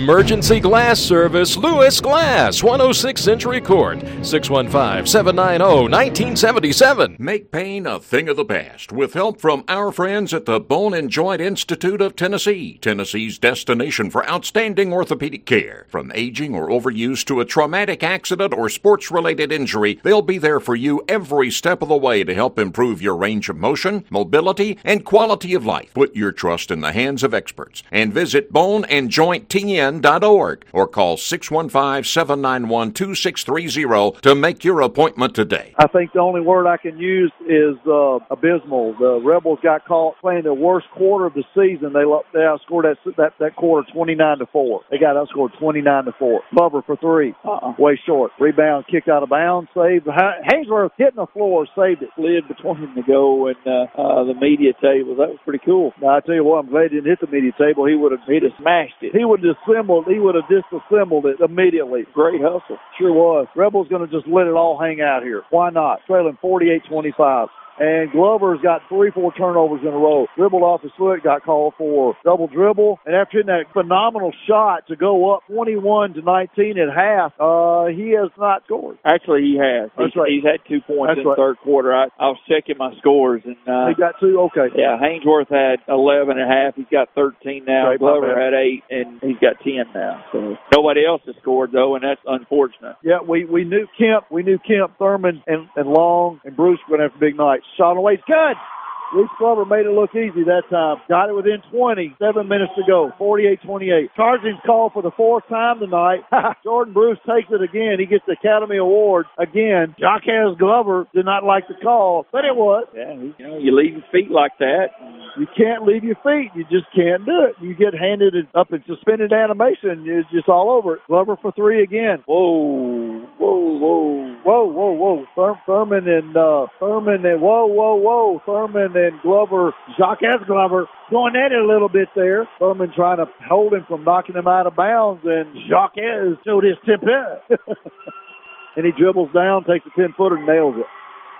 Emergency Glass Service, Lewis Glass, one oh six Century Court, six one five, seven nine zero, one nine seven seven. Make pain a thing of the past with help from our friends at the Bone and Joint Institute of Tennessee, Tennessee's destination for outstanding orthopedic care. From aging or overuse to a traumatic accident or sports-related injury, they'll be there for you every step of the way to help improve your range of motion, mobility, and quality of life. Put your trust in the hands of experts and visit bone and joint t n dot org or call six one five, seven nine one, two six three zero to make your appointment today. I think the only word I can use is uh, abysmal. The Rebels got caught playing the worst quarter of the season. They they outscored that that, that quarter twenty-nine to four. They got outscored twenty-nine to four. Glover for three, uh-uh. way short. Rebound, kicked out of bounds, saved. Hainsworth hitting the floor, saved it. Slid between the goal and uh, uh, the media table. That was pretty cool. Now, I tell you what, I'm glad he didn't hit the media table. He would have he'd have smashed it. He would have disassembled. He would have disassembled it immediately. Great hustle. Sure was. Rebels going to just let it all hang out here. Why not? Trailing forty-eight twenty-five. And Glover's got three, four turnovers in a row. Dribbled off his foot, got called for double dribble. And after hitting that phenomenal shot to go up twenty-one to nineteen at half, uh, he has not scored. Actually, he has. That's he's, right. He's had two points That's in the right. third quarter. I, I was checking my scores. and uh, He got two? Okay. Yeah, Hainsworth had eleven and a half. He's got thirteen now. Right, Glover had eight, and he's got ten now. So nobody else has scored, though, and that's unfortunate. Yeah, we, we knew Kemp. We knew Kemp, Thurman, and, and Long, and Bruce were going to have a big night. Shot away. It's good. Reese Glover made it look easy that time. Got it within twenty. Seven minutes to go. forty-eight twenty-eight. Charging's called for the fourth time tonight. Jordan Bruce takes it again. He gets the Academy Award again. Jaquez Glover did not like the call, but it was. Yeah, you know, you leave your feet like that. You can't leave your feet. You just can't do it. You get handed it up in suspended animation. It's just all over it. Glover for three again. Whoa, whoa, whoa. Whoa, whoa, whoa. Thur- Thurman and, uh, Thurman and, whoa, whoa, whoa. Thurman and Glover, Jaquez Glover going at it a little bit there. Thurman trying to hold him from knocking him out of bounds, and Jaquez showed his temper. And he dribbles down, takes a ten-footer, and nails it.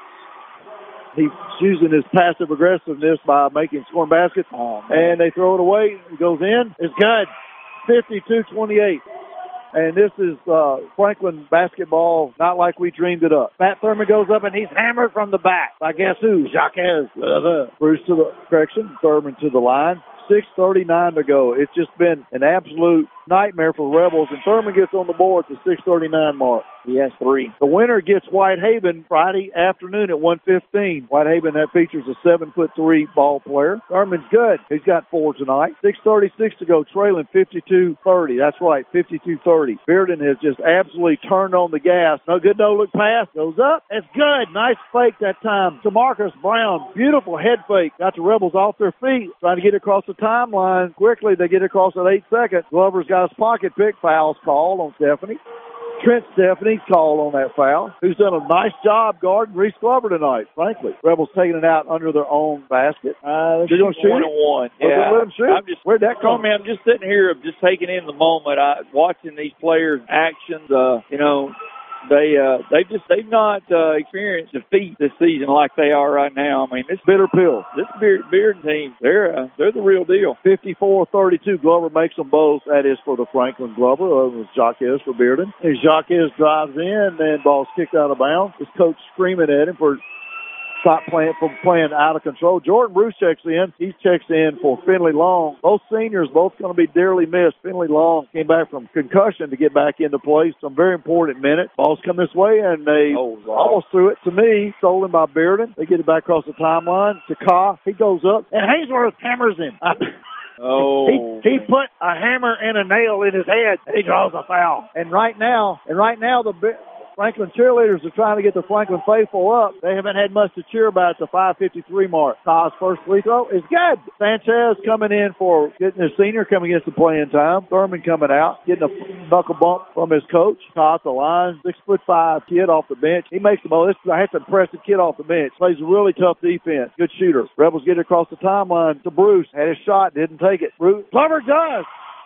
He's using his passive aggressiveness by making scoring baskets, oh, and they throw it away. It goes in. It's good. fifty-two twenty-eight. And this is uh, Franklin basketball, not like we dreamed it up. Matt Thurman goes up, and he's hammered from the back. I guess who? Jaquez. Bruce to the correction. Thurman to the line. six thirty-nine to go. It's just been an absolute nightmare for the Rebels, and Thurman gets on the board at the six thirty-nine mark. He has three. The winner gets Whitehaven Friday afternoon at one fifteen. Whitehaven, that features a seven foot three ball player. Thurman's good. He's got four tonight. six thirty-six to go, trailing fifty-two thirty. That's right, fifty-two thirty. Bearden has just absolutely turned on the gas. No good, no look pass. Goes up. It's good. Nice fake that time. To Marcus Brown. Beautiful head fake. Got the Rebels off their feet. Trying to get across the timeline. Quickly, they get across at eight seconds. Glover's got his pocket pick. Fouls called on Stephanie. Trent Stephanie's called on that foul, who's done a nice job guarding Reese Glover tonight, frankly. Rebels taking it out under their own basket. Uh, they're going to shoot one it? and one. Oh, yeah. let them shoot? I'm just, Where'd that come from? I'm just sitting here, just taking in the moment, I, watching these players' actions. Uh, you know, they uh, they just they've not uh, experienced defeat this season like they are right now. I mean, this bitter pill. This Beard, Beard team, they're uh, they're the real deal. fifty-four thirty-two. Glover makes them both. That is for the Franklin Glover. It was Jaquez for Bearden. As Jaquez drives in, and ball's kicked out of bounds. His coach screaming at him for stop playing from playing out of control. Jordan Bruce checks in. He checks in for Finley Long. Both seniors, both going to be dearly missed. Finley Long came back from concussion to get back into play. Some very important minutes. Ball's come this way, and they oh, wow. almost threw it to me. Stolen by Bearden. They get it back across the timeline. To Ka. He goes up, and Hainsworth hammers him. Oh, he, he put a hammer and a nail in his head, and he draws a foul. And right now, and right now the Franklin cheerleaders are trying to get the Franklin faithful up. They haven't had much to cheer about at the five fifty-three mark. Ka's first free throw is good. Sanchez coming in for getting his senior coming against the playing time. Thurman coming out, getting a knuckle bump from his coach. Ka at the line, six foot five kid off the bench. He makes the ball. This I have to impress the kid off the bench. Plays a really tough defense. Good shooter. Rebels get it across the timeline to Bruce. Had his shot, didn't take it. Bruce Glover does.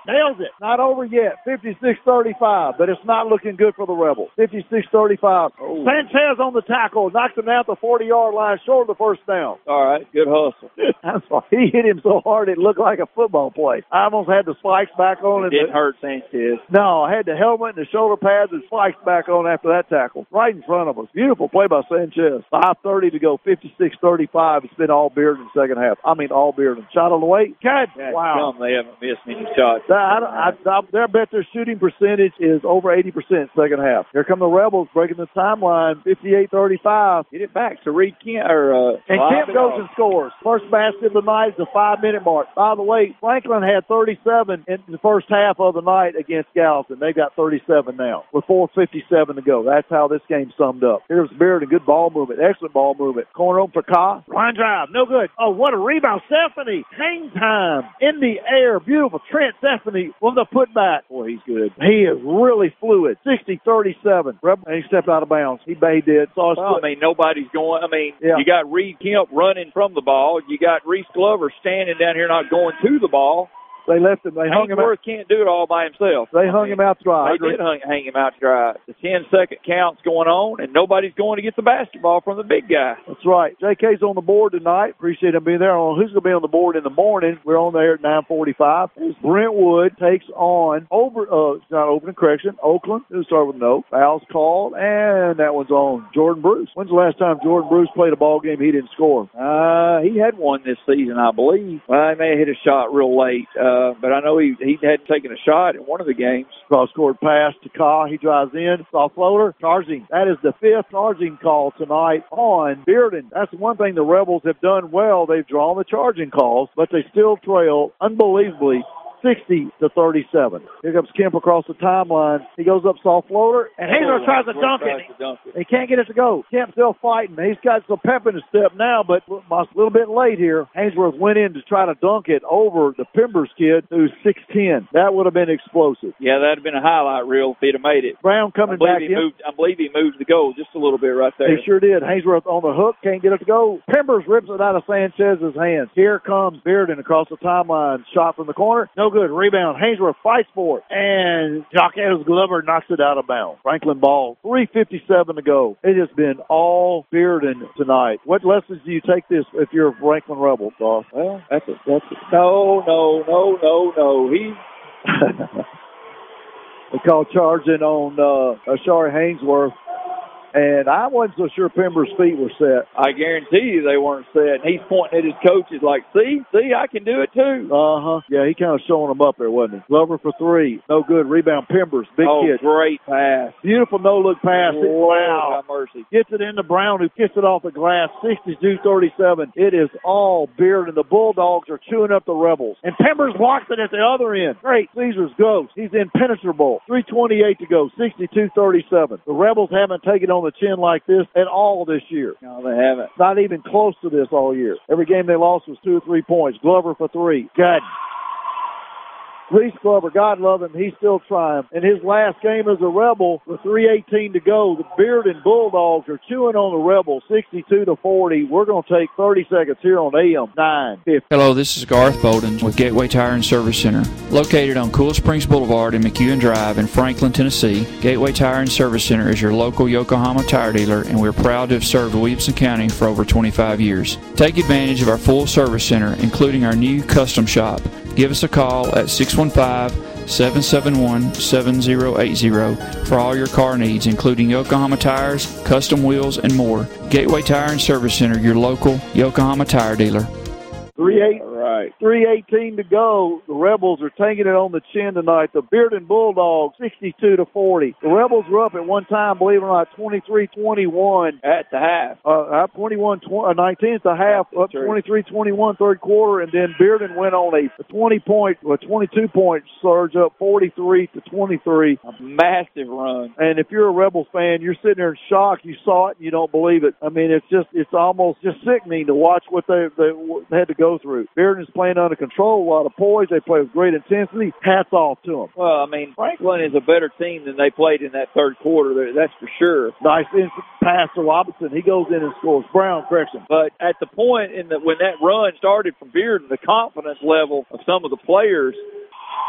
Nails it. Not over yet. fifty-six thirty-five, but it's not looking good for the Rebels. fifty-six thirty-five. Oh. Sanchez on the tackle. Knocked him down at the forty-yard line, short of the first down. All right. Good hustle. I'm sorry. He hit him so hard it looked like a football play. I almost had the spikes back on. It didn't the, hurt Sanchez. No, I had the helmet and the shoulder pads and spikes back on after that tackle. Right in front of us. Beautiful play by Sanchez. five thirty to go. fifty-six thirty-five. It's been all Bearden in the second half. I mean, all Bearden. Shot on the way. Catch. Wow. Dumb. They haven't missed many shots. I, I, I, I bet their shooting percentage is over eighty percent second half. Here come the Rebels breaking the timeline. fifty-eight thirty-five. Get it back to Reed Kemp. Or, uh, and Kemp goes and scores. First basket of the night is the five-minute mark. By the way, Franklin had thirty-seven in the first half of the night against Gallatin. They've got thirty-seven now with four fifty-seven to go. That's how this game summed up. Here's Bearden. Good ball movement. Excellent ball movement. Corner open for Ka. Line drive. No good. Oh, what a rebound. Stephanie. Hang time. In the air. Beautiful. Trent Stephanie with the putback. Boy, he's good. He is really fluid. sixty thirty-seven. And he stepped out of bounds. He, he did. So well, I mean, nobody's going. I mean, yeah. You got Reed Kemp running from the ball. You got Reese Glover standing down here not going to the ball. They left him. They hung him out. can't do it all by himself. They hung I mean, him out to dry. They did hang, hang him out to dry. The ten-second count's going on, and nobody's going to get the basketball from the big guy. That's right. J K's on the board tonight. Appreciate him being there. On who's going to be on the board in the morning? We're on there at nine forty-five. Brentwood takes on over. Uh, it's not opening correction. Oakland. Who started with no fouls called, and that one's on Jordan Bruce. When's the last time Jordan Bruce played a ball game he didn't score? Uh, he had one this season, I believe. Well, he may have hit a shot real late, uh, but I know he. He hadn't taken a shot in one of the games. Cross-court pass to Ka. He drives in. Soft floater. Charging. That is the fifth charging call tonight on Bearden. That's one thing the Rebels have done well. They've drawn the charging calls, but they still trail unbelievably sixty to thirty-seven. Here comes Kemp across the timeline. He goes up soft floater, and Hazer tries to dunk it. He can't get it to go. Kemp still fighting. He's got some pep in his step now, but a little bit late here. Hainsworth went in to try to dunk it over the Pimbers kid, who's six ten. That would have been explosive. Yeah, that would have been a highlight reel if he'd have made it. Brown coming I back he in. Moved, I believe he moved the goal just a little bit right there. He sure did. Hainsworth on the hook. Can't get it to go. Pimbers rips it out of Sanchez's hands. Here comes Bearden across the timeline. Shot from the corner. No good. Rebound. Hainsworth fights for it, and Jacques Glover knocks it out of bounds. Franklin ball, three fifty-seven to go. It has been all Bearden tonight. What lessons do you take this if you're a Franklin Rebel, Doss? Well, that's a, that's a, no, no, no, no, no. He. They call charging on uh, Ashari Hainsworth. And I wasn't so sure Pembroke's feet were set. I guarantee you they weren't set. And he's pointing at his coaches like, see, see, I can do it too. Uh-huh. Yeah, he kind of showing them up there, wasn't he? Glover for three. No good. Rebound, Pembroke. Big oh, kid. Great pass. Beautiful no-look pass. Wow. Have mercy. Gets it into Brown, who kicks it off the glass. sixty-two thirty-seven. It is all Bearden, and the Bulldogs are chewing up the Rebels. And Pembroke blocks it at the other end. Great. Caesars goes. He's impenetrable. three twenty-eight to go. sixty-two thirty-seven. The Rebels haven't taken on the chin like this at all this year. No, they haven't. Not even close to this all year. Every game they lost was two or three points. Glover for three. Good. Reese Glover, God love him, he's still trying. In his last game as a Rebel, with three eighteen to go, the Bearden Bulldogs are chewing on the Rebels, sixty-two to forty. We're going to take thirty seconds here on A M nine fifty. Hello, this is Garth Bolden with Gateway Tire and Service Center. Located on Cool Springs Boulevard and McEwen Drive in Franklin, Tennessee, Gateway Tire and Service Center is your local Yokohama tire dealer, and we're proud to have served Williamson County for over twenty-five years. Take advantage of our full service center, including our new custom shop. Give us a call at six one five, seven seven one, seven zero eight zero for all your car needs, including Yokohama tires, custom wheels, and more. Gateway Tire and Service Center, your local Yokohama tire dealer. three eight, right. three eighteen to go. The Rebels are taking it on the chin tonight. The Bearden Bulldogs, sixty-two to forty. The Rebels were up at one time, believe it or not, twenty-three twenty-one. At the half. Uh, up twenty-one nineteen at the half, up twenty-three twenty-one third quarter, and then Bearden went on a twenty-point, a twenty-two-point surge up forty-three to twenty-three. A massive run. And if you're a Rebels fan, you're sitting there in shock. You saw it and you don't believe it. I mean, it's just, it's almost just sickening to watch what they, they had to go through. Bearden's playing under control, a lot of poise. They play with great intensity. Hats off to them. Well, I mean, Franklin is a better team than they played in that third quarter. That's for sure. Nice instant pass to Robinson. He goes in and scores. Brown, correction. But at the point in the when that run started from Bearden, the confidence level of some of the players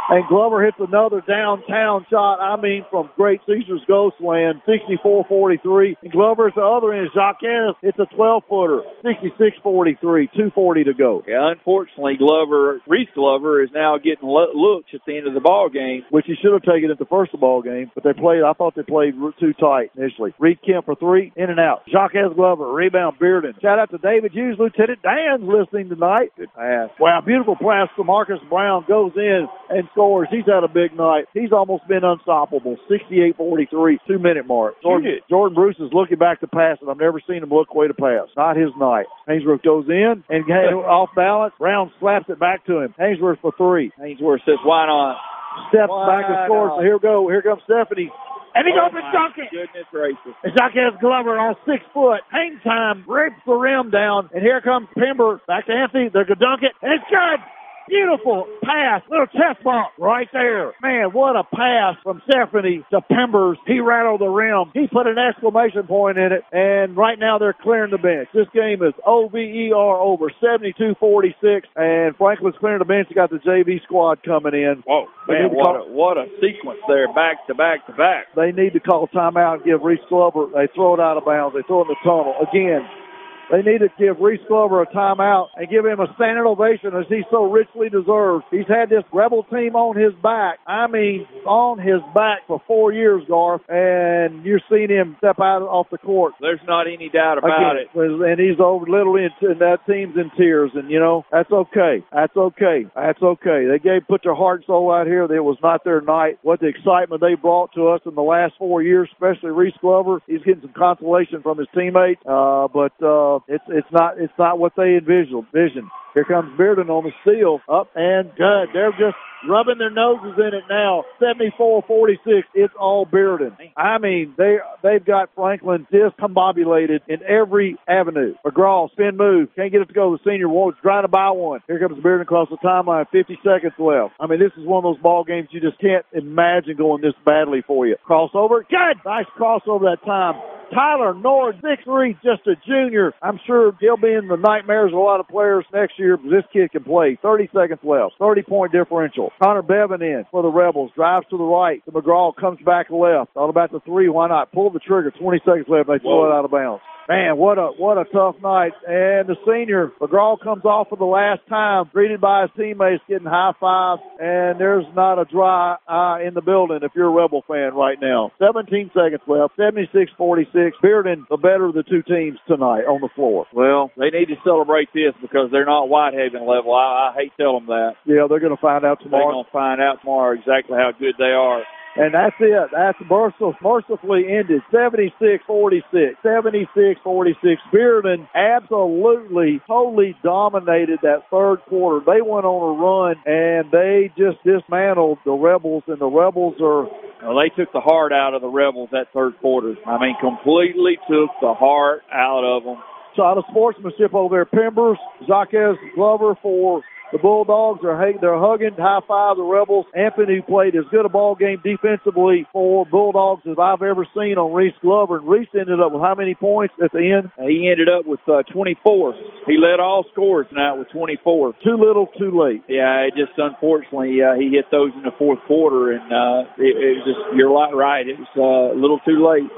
And Glover hits another downtown shot, I mean, from Great Caesars Ghostland, sixty-four forty-three. And Glover at the other end, Jacques hits a twelve-footer, sixty-six forty-three, two forty to go. Yeah, unfortunately, Glover, Reese Glover is now getting lo- looks at the end of the ball game. Which he should have taken at the first of the ball game, but they played, I thought they played too tight initially. Reed Kemp for three, in and out. Jacques Glover, rebound, Bearden. Shout out to David Hughes, Lieutenant Dan's listening tonight. Good pass. Wow, beautiful pass to Marcus Brown, goes in and scores. He's had a big night. He's almost been unstoppable. sixty-eight forty-three, two-minute mark. Jordan, Jordan Bruce is looking back to pass, and I've never seen him look away to pass. Not his night. Hainsworth goes in, and off balance. Brown slaps it back to him. Hainsworth for three. Hainsworth says, why not? Steps why back and scores. So here we go. Here comes Stephanie. And he oh goes to dunk it. Goodness gracious. And Jacques Glover on six foot. Hang time, rips the rim down. And here comes Pember. Back to Anthony. They're going to dunk it. And it's good. Beautiful pass. Little chest bump right there. Man, what a pass from Stephanie to Pembers. He rattled the rim. He put an exclamation point in it. And right now they're clearing the bench. This game is O V E R over, seventy-two forty-six. And Franklin's clearing the bench. They got the J V squad coming in. Whoa, man, what a, what a sequence there, back to back to back. They need to call timeout and give Reese Glover. They throw it out of bounds. They throw it in the tunnel. Again, they need to give Reese Glover a timeout and give him a standing ovation as he so richly deserves. He's had this Rebel team on his back. I mean, on his back for four years, Garth, and you're seeing him step out off the court. There's not any doubt about Again, it. And he's over literally, in, and that team's in tears. And, you know, that's okay. That's okay. That's okay. They gave put their heart and soul out here. It was not their night. What the excitement they brought to us in the last four years, especially Reese Glover. He's getting some consolation from his teammates, uh, but uh, It's it's not it's not what they envisioned. Vision. Here comes Bearden on the steal. Up and good. They're just rubbing their noses in it now. seventy-four forty-six. It's all Bearden. I mean, they they've got Franklin discombobulated in every avenue. McGraw spin move. Can't get it to go. The senior wants trying to buy one. Here comes Bearden across the timeline. fifty seconds left. I mean, this is one of those ball games you just can't imagine going this badly for you. Crossover. Good. Nice crossover that time. Tyler Nord, six three, just a junior. I'm sure he'll be in the nightmares of a lot of players next year, but this kid can play. thirty seconds left. thirty-point differential. Connor Bevan in for the Rebels. Drives to the right. The McGraw comes back left. Thought about the three. Why not? Pull the trigger. twenty seconds left. They throw Whoa. it out of bounds. Man, what a what a tough night. And the senior, McGraw, comes off for the last time, greeted by his teammates, getting high fives. And there's not a dry eye in the building if you're a Rebel fan right now. seventeen seconds left, seventy-six forty-six. Bearden, the better of the two teams tonight on the floor. Well, they need to celebrate this because they're not Whitehaven level. I, I hate telling them that. Yeah, they're going to find out tomorrow. They're going to find out tomorrow exactly how good they are. And that's it. That's merciful, mercifully ended. seventy-six forty-six. seventy-six forty-six. Bearden absolutely, totally dominated that third quarter. They went on a run, and they just dismantled the Rebels, and the Rebels are... Well, they took the heart out of the Rebels that third quarter. I mean, completely took the heart out of them. Shot of sportsmanship over there. Pembers, Jacques Glover for... The Bulldogs are they're hugging, high five the Rebels. Anthony played as good a ball game defensively for Bulldogs as I've ever seen on Reese Glover. And Reese ended up with how many points at the end? He ended up with uh, twenty-four. He led all scorers tonight with twenty-four. Too little, too late. Yeah, it just unfortunately uh, he hit those in the fourth quarter, and uh, it, it was just you're right. It was uh, a little too late.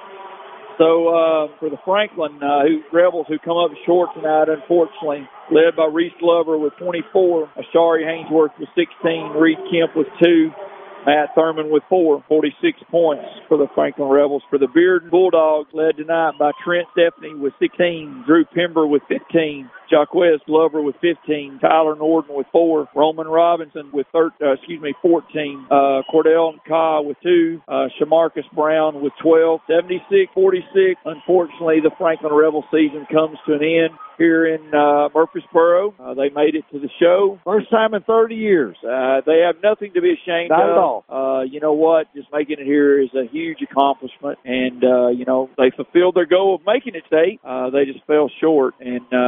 So uh, for the Franklin uh, who, Rebels who come up short tonight, unfortunately, led by Reese Glover with twenty-four, Ashari Hainsworth with sixteen, Reed Kemp with two, Matt Thurman with four, forty-six points for the Franklin Rebels. For the Bearden Bulldogs, led tonight by Trent Stephanie with sixteen, Drew Pember with fifteen, Jacques Glover with fifteen, Tyler Norden with four, Roman Robinson with thir- uh, excuse me fourteen, uh, Cordell Ka with two, uh, Shamarcus Brown with twelve, seventy-six forty-six. Unfortunately, the Franklin Rebel season comes to an end here in uh, Murfreesboro. Uh, they made it to the show. First time in thirty years. Uh, they have nothing to be ashamed Not of. Not at all. Uh, you know what? Just making it here is a huge accomplishment. And, uh, you know, they fulfilled their goal of making it state. Uh, they just fell short. And uh, that third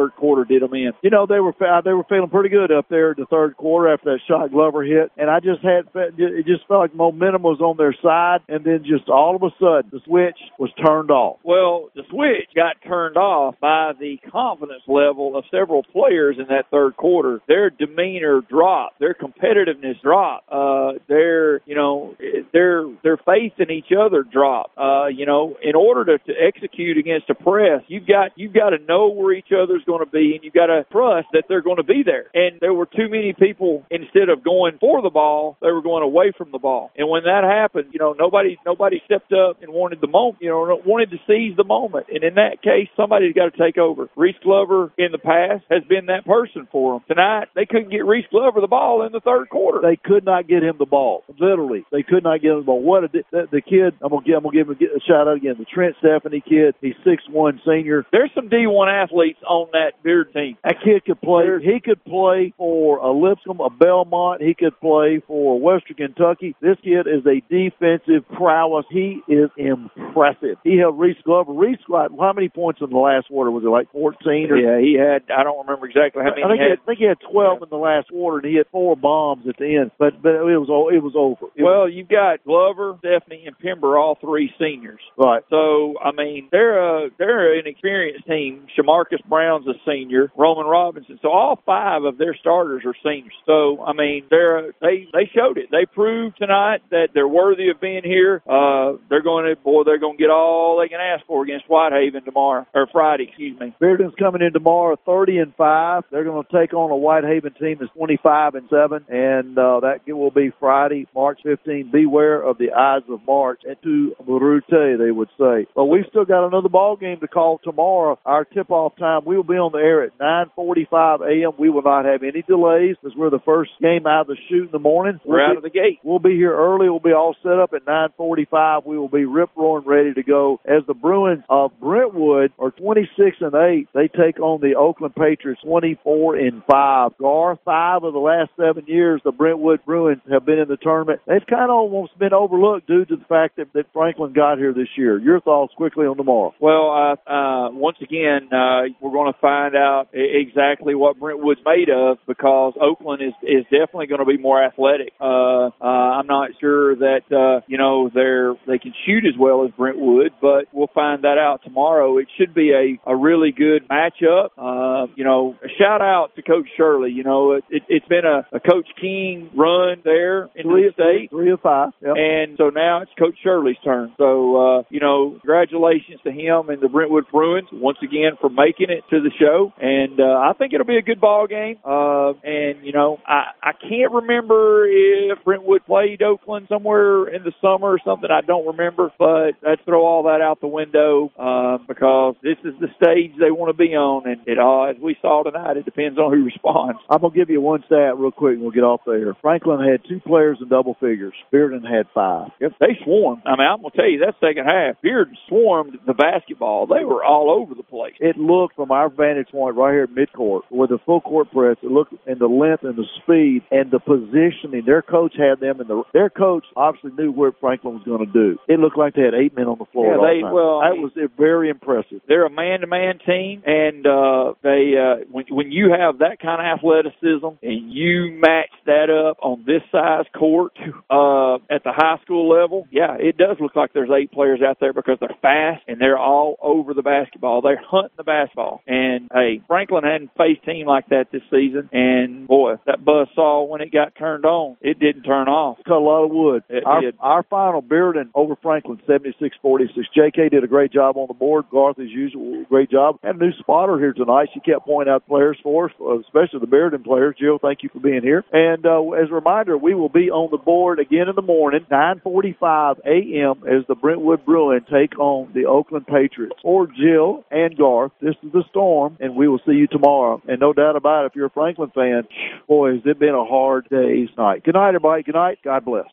third quarter did them in? You know, they were they were feeling pretty good up there in the third quarter after that shot Glover hit, and I just had it just felt like momentum was on their side, and then just all of a sudden the switch was turned off. Well, the switch got turned off by the confidence level of several players in that third quarter. Their demeanor dropped, their competitiveness dropped, uh, their you know their their faith in each other dropped. Uh, you know, in order to, to execute against a press, you've got you've got to know where each other's going to be, and you've got to trust that they're going to be there. And there were too many people, instead of going for the ball, they were going away from the ball. And when that happened, you know, nobody nobody stepped up and wanted the moment, you know, wanted to seize the moment. And in that case, somebody's got to take over. Reese Glover in the past has been that person for them. Tonight, they couldn't get Reese Glover the ball in the third quarter. They could not get him the ball. Literally, they could not get him the ball. What a, the, the kid, I'm gonna give, I'm gonna give him a shout out again. The Trent Stephanie kid, he's six one senior. There's some D one athletes on that Beard team. That kid could play. He could play for a Lipscomb, a Belmont. He could play for Western Kentucky. This kid is a defensive prowess. He is impressive. He held Reese Glover. Reese got how many points in the last quarter? Was it like fourteen? Or? Yeah, he had, I don't remember exactly how many I think he had. I think he had twelve yeah. in the last quarter, and he had four bombs at the end. But but it was it was over. It well, was, you've got Glover, Stephanie, and Pember, all three seniors. Right. So, I mean, they're a, they're an experienced team. Shamarcus Brown's a senior. Roman Robinson. So all five of their starters are seniors. So, I mean, they're they they showed it. They proved tonight that they're worthy of being here. Uh, they're going to boy, they're going to get all they can ask for against Whitehaven tomorrow or Friday. Excuse me. Bearden's coming in tomorrow, thirty and five. They're going to take on a Whitehaven team that's twenty-five and seven, and uh, that will be Friday, March fifteenth. Beware of the Ides of March. Et tu, Brute, they would say. But we've still got another ball game to call tomorrow. Our tip-off time, we will be on the air at nine forty-five a.m. We will not have any delays because we're the first game out of the chute in the morning. We're we'll out be, of the gate. We'll be here early. We'll be all set up at nine forty-five. We will be rip-roaring ready to go as the Bruins of Brentwood are twenty-six and eight. They take on the Oakland Patriots twenty-four and five. Gar, five of the last seven years the Brentwood Bruins have been in the tournament. They've kind of almost been overlooked due to the fact that, that Franklin got here this year. Your thoughts quickly on tomorrow? Well, uh, uh, once again, uh, we're going to find out exactly what Brentwood's made of because Oakland is, is definitely going to be more athletic. Uh, uh, I'm not sure that, uh, you know, they're, they can shoot as well as Brentwood, but we'll find that out tomorrow. It should be a, a really good matchup. Uh, you know, a shout out to Coach Shirley. You know, it, it, it's been a, a Coach King run there in three the state. Three of five. Yep. And so now it's Coach Shirley's turn. So, uh, you know, congratulations to him and the Brentwood Bruins once again for making it to the show. And uh, I think it'll be a good ball game. Uh, and, you know, I, I can't remember if Brentwood played Oakland somewhere in the summer or something. I don't remember. But let's throw all that out the window uh, because this is the stage they want to be on. And it all, as we saw tonight, it depends on who responds. I'm going to give you one stat real quick and we'll get off there. Franklin had two players in double figures. Bearden had five. Yep, they swarmed. I mean, I'm going to tell you, that second half, Bearden swarmed the basketball. They were all over the place. It looked, from our vantage point right here at midcourt, with the full court press, it looked in the length and the speed and the positioning. Their coach had them, and the, their coach obviously knew what Franklin was going to do. It looked like they had eight men on the floor. Yeah, they, all the time. well, that was very impressive. They're a man-to-man team, and uh, they uh, when, when you have that kind of athleticism and you match that up on this size court uh, at the high school level, yeah, it does look like there's eight players out there because they're fast and they're all over the basketball. They're hunting the basketball. And, hey, Franklin hadn't faced a team like that this season, and, boy, that buzzsaw, when it got turned on, it didn't turn off. Cut a lot of wood. It our, did. Our final, Bearden over Franklin, seventy-six forty-six. J K did a great job on the board. Garth, as usual, great job. Had a new spotter here tonight. She kept pointing out players for us, especially the Bearden players. Jill, thank you for being here. And uh, as a reminder, we will be on the board again in the morning, nine forty-five a.m. as the Brentwood Bruins take on the Oakland Patriots. For Jill and Garth, this is the Storm, and we will see you tomorrow. And no doubt about it, if you're a Franklin fan, boy, has it been a hard day's night. Good night, everybody. Good night. God bless.